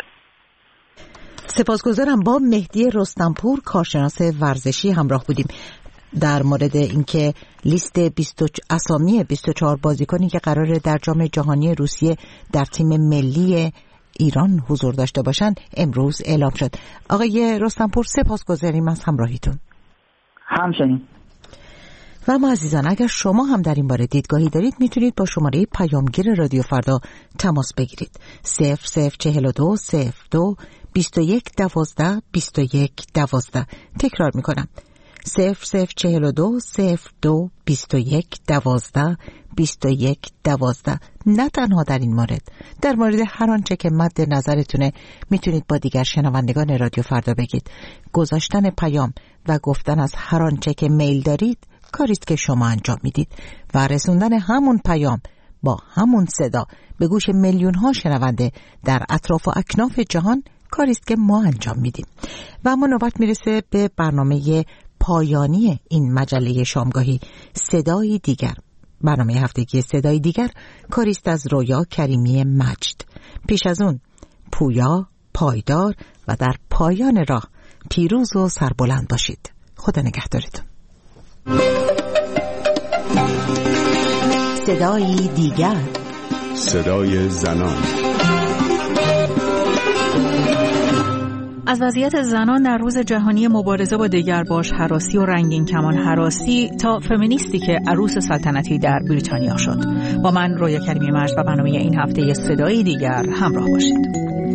سپاسگزارم. با مهدی رستمپور کارشناس ورزشی همراه بودیم در مورد اینکه لیست بیست اسامی بیست و چهار بازیکنی که قراره در جام جهانی روسیه در تیم ملی ایران حضور داشته باشند امروز اعلام شد. آقای رستمپور سپاسگزاریم از همراهیتون. همچنین. و ما عزیزان اگر شما هم در این باره دیدگاهی دارید میتونید با شماره پیامگیر رادیو فردا تماس بگیرید. صفر صفر چهل و دو صفر دو بیست و یک دوازده بیست و یک دوازده. تکرار میکنم صفر صفر چهل و دو صفر دو بیست و یک دوازده بیست و یک دوازده. نه تنها در این مورد، در مورد هر آنچه که مد نظرتونه میتونید با دیگر شنوندگان رادیو فردا بگید. گذاشتن پیام و گفتن از هر آنچه که میل دارید کاریست که شما انجام میدید و رسوندن همون پیام با همون صدا به گوش میلیون ها شنونده در اطراف و اکناف جهان کاریست که ما انجام میدیم. و اما نوبت میرسه به برنامه پایانی این مجله شامگاهی، صدای دیگر. برنامه هفتگی صدای دیگر کاریست از رویا کریمی مجد. پیش از اون پویا، پایدار و در پایان راه پیروز و سربلند باشید. خدا نگهدارتون. صدای دیگر، صدای زنان. از وضعیت زنان در روز جهانی مبارزه با دگرباش هراسی و رنگین کمان هراسی تا فمینیستی که عروس سلطنتی در بریتانیا شد. با من رویا کریمی مجد و برنامه این هفته صدای دیگر همراه باشید.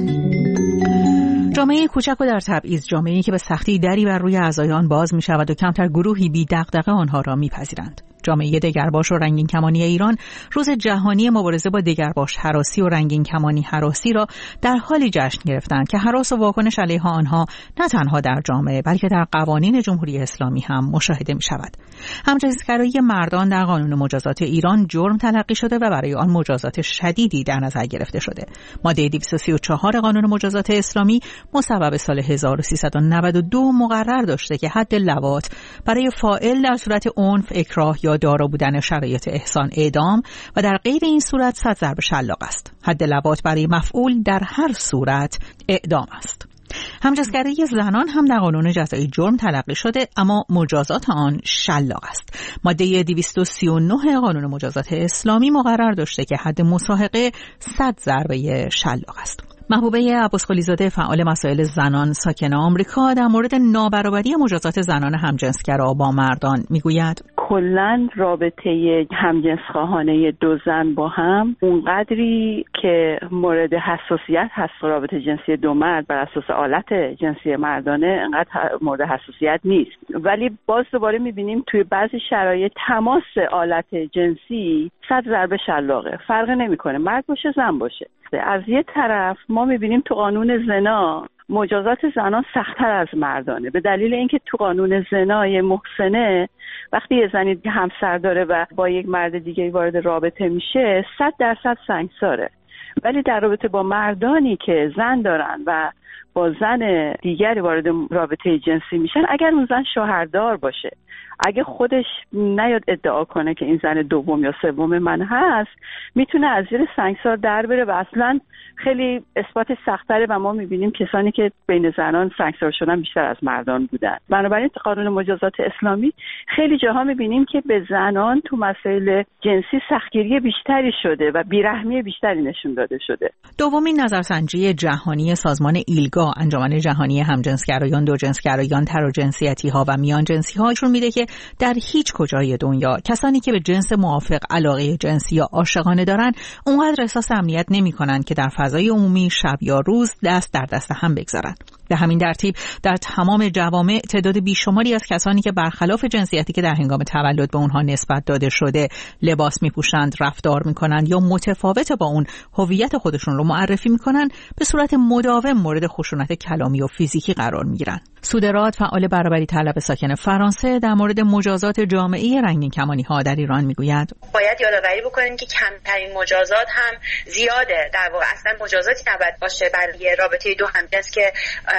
جامعه کوچک و در تبعیض، جامعه‌ای که به سختی دری بر روی اعضایان باز می شود و کمتر گروهی بی دغدغه آنها را میپذیرند. جامعه دگرباش و رنگین کمانی ایران روز جهانی مبارزه با دگرباش هراسی و رنگین کمانی هراسی را در حالی جشن گرفتند که هراس و واکنش علیه آنها نه تنها در جامعه بلکه در قوانین جمهوری اسلامی هم مشاهده می شود. همجنسگرایی مردان در قانون مجازات ایران جرم تلقی شده و برای آن مجازات شدیدی در نظر گرفته شده. ماده دویست و سی و چهار قانون مجازات اسلامی مصوب سال هزار و سیصد و نود و دو مقرر داشته که حد لواط برای فاعل در صورت عنف، اکراه یا دارا بودن شرایط احسان اعدام و در غیر این صورت صد ضرب شلاق است. حد لواط برای مفعول در هر صورت اعدام است. همجنسگرایی زنان هم در قانون جزایی جرم تلقی شده اما مجازات آن شلاق است. ماده دویست و سی و نه قانون مجازات اسلامی مقرر داشته که حد مصاحقه صد ضربه شلاق است. محبوبه عباسقلی زاده فعال مسائل زنان ساکن آمریکا در مورد نابرابری مجازات زنان همجنسگرا با مردان میگوید کلاً رابطه همجنسخواهانه دو زن با هم اونقدری که مورد حساسیت هست، رابطه جنسی دو مرد بر اساس آلت جنسی مردانه انقدر مورد حساسیت نیست، ولی باز دوباره میبینیم توی بعضی شرایط تماس آلت جنسی صد ضربه شلاقه، فرق نمیکنه مرد باشه زن باشه. از یه طرف ما میبینیم تو قانون زنا مجازات زنان سخت‌تر از مردانه به دلیل اینکه تو قانون زنا یه محسنه وقتی یه زنی همسر داره و با یک مرد دیگه وارد رابطه میشه صد درصد سنگساره، ولی در رابطه با مردانی که زن دارن و با زن دیگری وارد رابطه جنسی میشن، اگر اون زن شوهردار باشه، اگه خودش نیاد ادعا کنه که این زن دوم یا سوم من هست، میتونه از زیر سنگسار در بره و اصلا خیلی اثبات سخت‌تره و ما میبینیم کسانی که بین زنان سنگسار شدن بیشتر از مردان بودن. بنابراین قانون مجازات اسلامی خیلی جاها میبینیم که به زنان تو مسائل جنسی سختگیری بیشتری شده و بیرحمی بیشتری نشون داده شده. دومین نظرسنجی جهانی سازمان ایلگا، انجمن جهانی همجنسگرایان، دوجنسگرایان، تراجنسیتی‌ها و میانجنسی‌ها نشون میده که در هیچ کجای دنیا کسانی که به جنس موافق علاقه جنسی یا عاشقانه دارن اونقدر احساس امنیت نمی‌کنن که در فضای عمومی شب یا روز دست در دست هم بگذارن. به همین ترتیب در تمام جوامع تعداد بیشماری از کسانی که برخلاف جنسیتی که در هنگام تولد به اونها نسبت داده شده لباس میپوشند، رفتار میکنند یا متفاوت با اون هویت خودشون رو معرفی میکنن، به صورت مداوم مورد خشونت کلامی و فیزیکی قرار میگیرن. سودراد فعال برابری طلب ساکن فرانسه در مورد مجازات جامعه رنگین کمانی ها در ایران میگوید باید یادآوری بکنیم که کمترین مجازات هم زیاده. در واقع اصلا مجازاتی نباید باشه برای رابطه دو همجنس که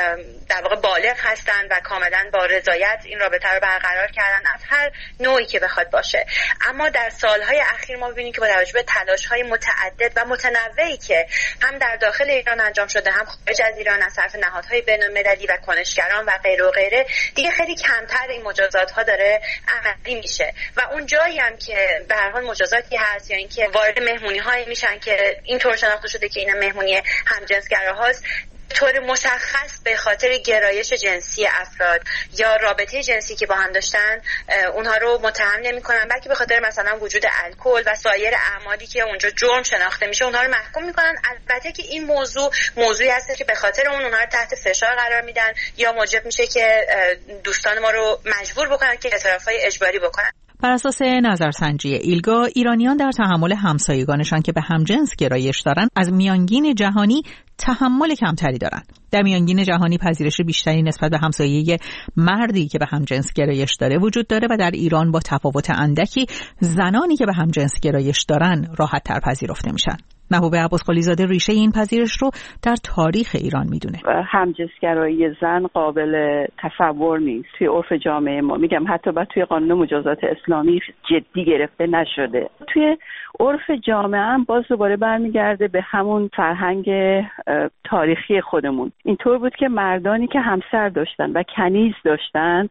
در واقع بالغ هستند و کاملا با رضایت این رابطه رو برقرار کردن از هر نوعی که بخواد باشه. اما در سالهای اخیر ما ببینیم که با توجه به تلاش‌های متعدد و متنوعی که هم در داخل ایران انجام شده هم خارج از ایران از طرف نهادهای بین‌المللی و کنشگران و غیره و غیره، دیگه خیلی کمتر این مجازات‌ها داره عملی میشه و اون جایی هم که به هر حال مجازاتی هست یا اینکه وارد مهمونی‌هایی میشن که اینطور شناخته شده که اینا مهمونی همجنسگراهاست، طور مشخص به خاطر گرایش جنسی افراد یا رابطه جنسی که با هم داشتن اونها رو متهم نمی‌کنن، بلکه به خاطر مثلا وجود الکل و سایر اعمالی که اونجا جرم شناخته میشه اونها رو محکوم می‌کنن. البته که این موضوع موضوعی هست که به خاطر اون اونها رو تحت فشار قرار میدن یا موجب میشه که دوستان ما رو مجبور بکنن که اعترافای اجباری بکنن. بر اساس نظرسنجی ایلگا، ایرانیان در تحمل همسایگانشان که به همجنس گرایش دارند از میانگین جهانی تحمل کمتری دارند. در میانگین جهانی پذیرش بیشتری نسبت به همسایه مردی که به همجنس گرایش داره وجود داره و در ایران با تفاوت اندکی زنانی که به همجنس گرایش دارن راحت تر پذیرفته میشن. محبوب عباسقلی زاده ریشه این پذیرش رو در تاریخ ایران میدونه. همجنسگرایی زن قابل تصور نیست توی عرف جامعه ما. میگم حتی بعد توی قانون مجازات اسلامی جدی گرفته نشده. توی عرف جامعه هم باز دوباره برمیگرده به همون فرهنگ تاریخی خودمون. اینطور بود که مردانی که همسر داشتن و کنیز داشتن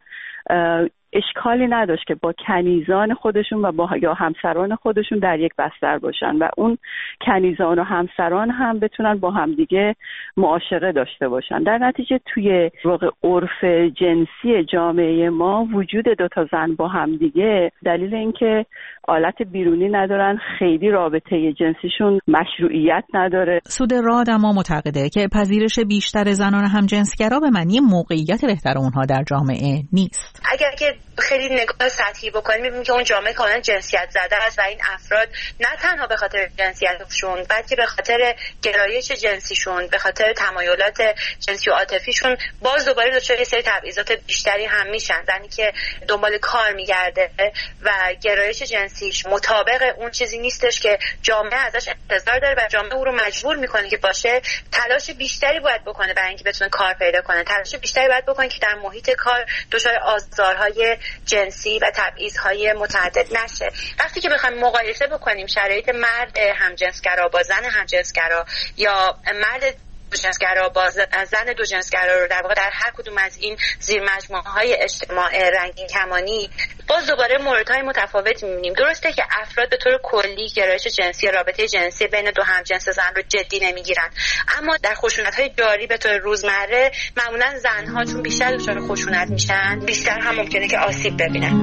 اشکالی نداشت که با کنیزان خودشون و با یا همسران خودشون در یک بستر باشن و اون کنیزان و همسران هم بتونن با همدیگه معاشقه داشته باشن. در نتیجه توی واقع عرف جنسی جامعه ما وجود دو تا زن با همدیگه دلیل اینکه آلت بیرونی ندارن، خیلی رابطه جنسیشون مشروعیت نداره. سود راد اما معتقده که پذیرش بیشتر زنان همجنسگرا به معنی موقعیت بهتر اونها در جامعه نیست. اگر که خیلی نگاه سطحی بکنیم می‌بینیم که اون جامعه کاملا جنسیت زده است و این افراد نه تنها به خاطر جنسیتشون بلکه به خاطر گرایش جنسیشون، به خاطر تمایلات جنسی و عاطفیشون باز دوباره دچار یه سری تبعیضات بیشتری هم میشن. زنی که دنبال کار میگرده و گرایش جنسیش مطابق اون چیزی نیستش که جامعه ازش انتظار داره و جامعه او رو مجبور میکنه که باشه، تلاش بیشتری باید بکنه برای اینکه بتونه کار پیدا کنه، تلاش بیشتری باید بکنه که در محیط کار دچار آزارهای جنسی و تبعیض‌های متعدد نشه. وقتی که بخوایم مقایسه بکنیم شرایط مرد همجنسگرا با زن همجنسگرا یا مرد دوجنسگرا با زن دوجنسگرا رو در واقع در هر کدوم از این زیر مجموعه‌های اجتماع رنگین کمانی باز دوباره موردهای متفاوت می‌بینیم. درسته که افراد به طور کلی گرایش جنسی یا رابطه جنسی بین دو همجنس زن رو جدی نمی‌گیرن، اما در خشونت‌های جاری به طور روزمره معمولاً زن‌ها چون بیشتر دچار خشونت میشن بیشتر هم ممکنه که آسیب ببینن.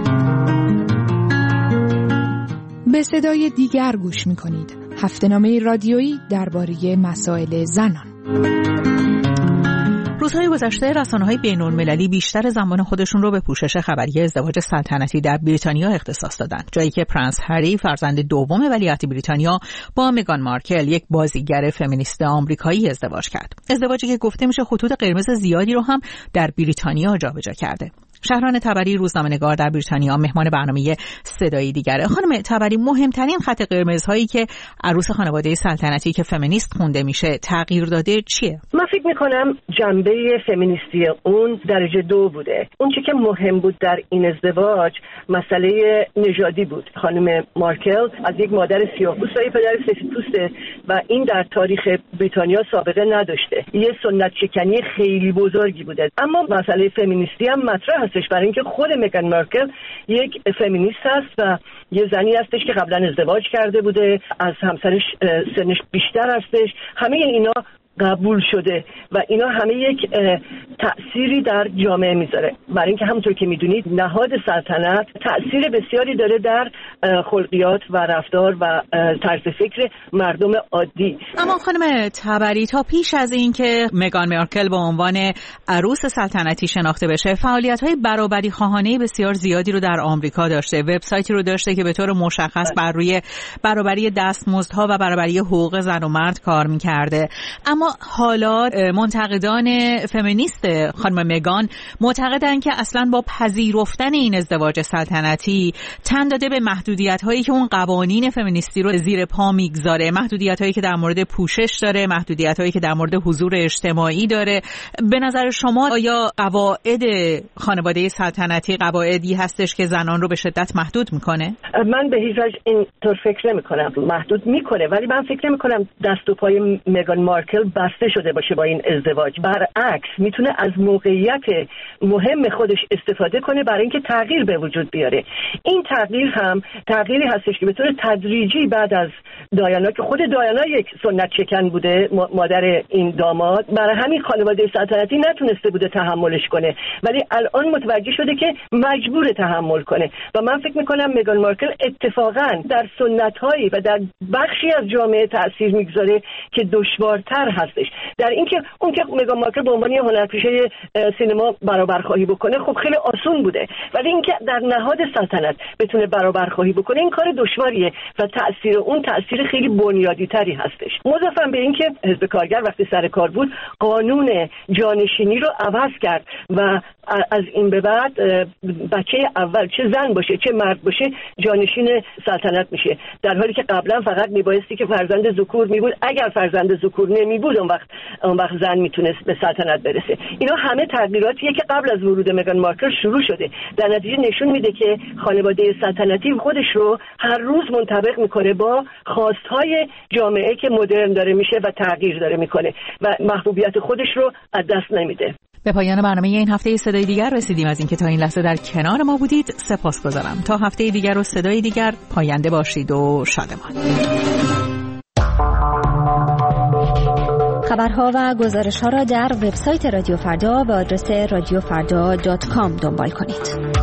به صدای دیگر گوش می‌کنید. هفته‌نامه رادیویی درباره مسائل زنان. روزهای گذشته رسانه‌های بین‌المللی بیشتر زمان خودشون رو به پوشش خبری ازدواج سلطنتی در بریتانیا اختصاص دادن، جایی که پرنس هری فرزند دوم ولیعهد بریتانیا با مگان مارکل، یک بازیگر فمینیست آمریکایی، ازدواج کرد. ازدواجی که گفته میشه خطوط قرمز زیادی رو هم در بریتانیا جابجا کرده. شهران تبری روزنامه‌نگار در بریتانیا مهمان برنامه صدای دیگره. خانم تبری، مهمترین خط قرمزهایی که عروس خانواده سلطنتی که فمینیست خونده میشه تغییر داده چیه؟ من فکر میکنم جنبه فمینیستی اون درجه دو بوده. اون چیزی که مهم بود در این ازدواج مسئله نژادی بود. خانم مارکل از یک مادر سیاه‌پوست، پدر سفیدپوسته و این در تاریخ بریتانیا سابقه نداشته. یه سنت شکنی خیلی بزرگی بوده. اما مسئله فمینیستی هم مطرح هستش برای اینکه خود مگان مارکل یک فمینیست هست و یه زنی هستش که قبلا ازدواج کرده بوده، از همسرش سنش بیشتر هستش. همه اینا قبول شده و اینا همه یک تأثیری در جامعه میذاره، برای اینکه همونطور که میدونید نهاد سلطنت تأثیر بسیاری داره در خلقیات و رفتار و طرز فکر مردم عادی. اما خانم تبری، تا پیش از این که مگان مارکل به عنوان عروس سلطنتی شناخته بشه فعالیت‌های برابری خواهانه بسیار زیادی رو در آمریکا داشته، وبسایتی رو داشته که به طور مشخص بر روی برابری دستمزدها و برابری حقوق زن و مرد کار می‌کرده. اما حالا منتقدان فمینیست خانم مگان معتقدن که اصلا با پذیرفتن این ازدواج سلطنتی تن داده به محدودیت‌هایی که اون قوانین فمینیستی رو زیر پا میگذاره، محدودیت‌هایی که در مورد پوشش داره، محدودیت‌هایی که در مورد حضور اجتماعی داره. به نظر شما آیا قواعد خانواده سلطنتی قواعدی هستش که زنان رو به شدت محدود میکنه؟ من به هیچ وجه اینطور فکر نمی‌کنم. محدود میکنه، ولی من فکر نمی‌کنم دست و پای مگان مارکل بسته شده باشه با این ازدواج. برعکس میتونه از موقعیت مهم خودش استفاده کنه برای اینکه تغییر به وجود بیاره. این تغییر هم تغییری هستش که به طور تدریجی بعد از دایانا، که خود دایانا یک سنت شکن بوده، مادر این داماد، برای همین خانواده سلطنتی نتونسته بوده تحملش کنه، ولی الان متوجه شده که مجبور تحمل کنه و من فکر میکنم مگان مارکل اتفاقا در سنت‌هایی و در بخشی از جامعه تأثیر میگذاره که دشوارتر هستش. در اینکه اون که مگان مارکل به عنوان هنرپیشه سینما برابرخواهی بکنه خب خیلی آسون بوده، ولی اینکه در نهاد سلطنت بتونه برابرخواهی بکنه این کار دشواریه و تأثیر اون تأثیر خیلی بنیادی تری هستش. مضافاً به اینکه حزب کارگر وقتی سر کار بود قانون جانشینی رو عوض کرد و از این به بعد بچه اول چه زن باشه چه مرد باشه جانشین سلطنت میشه، در حالی که قبلا فقط میبایستی که فرزند ذکور میبود، اگر فرزند ذکور نمیبود اون وقت اون وقت زن میتونست به سلطنت برسه. اینا همه تغییراتیه که قبل از ورود مگان مارکل شروع شده، در نتیجه نشون میده که خانواده سلطنتی خودش رو هر روز منطبق میکنه با خواستهای جامعه که مدرن داره میشه و تغییر داره میکنه و محبوبیت خودش رو از دست نمیده. به پایان برنامه این هفته صدای دیگر رسیدیم. از اینکه تا این لحظه در کنار ما بودید سپاسگزارم. تا هفته دیگر و صدای دیگر پاینده باشید و شادمان. خبرها و گزارش‌ها را در وبسایت رادیو فردا به آدرس رادیو فردا دات کام دنبال کنید.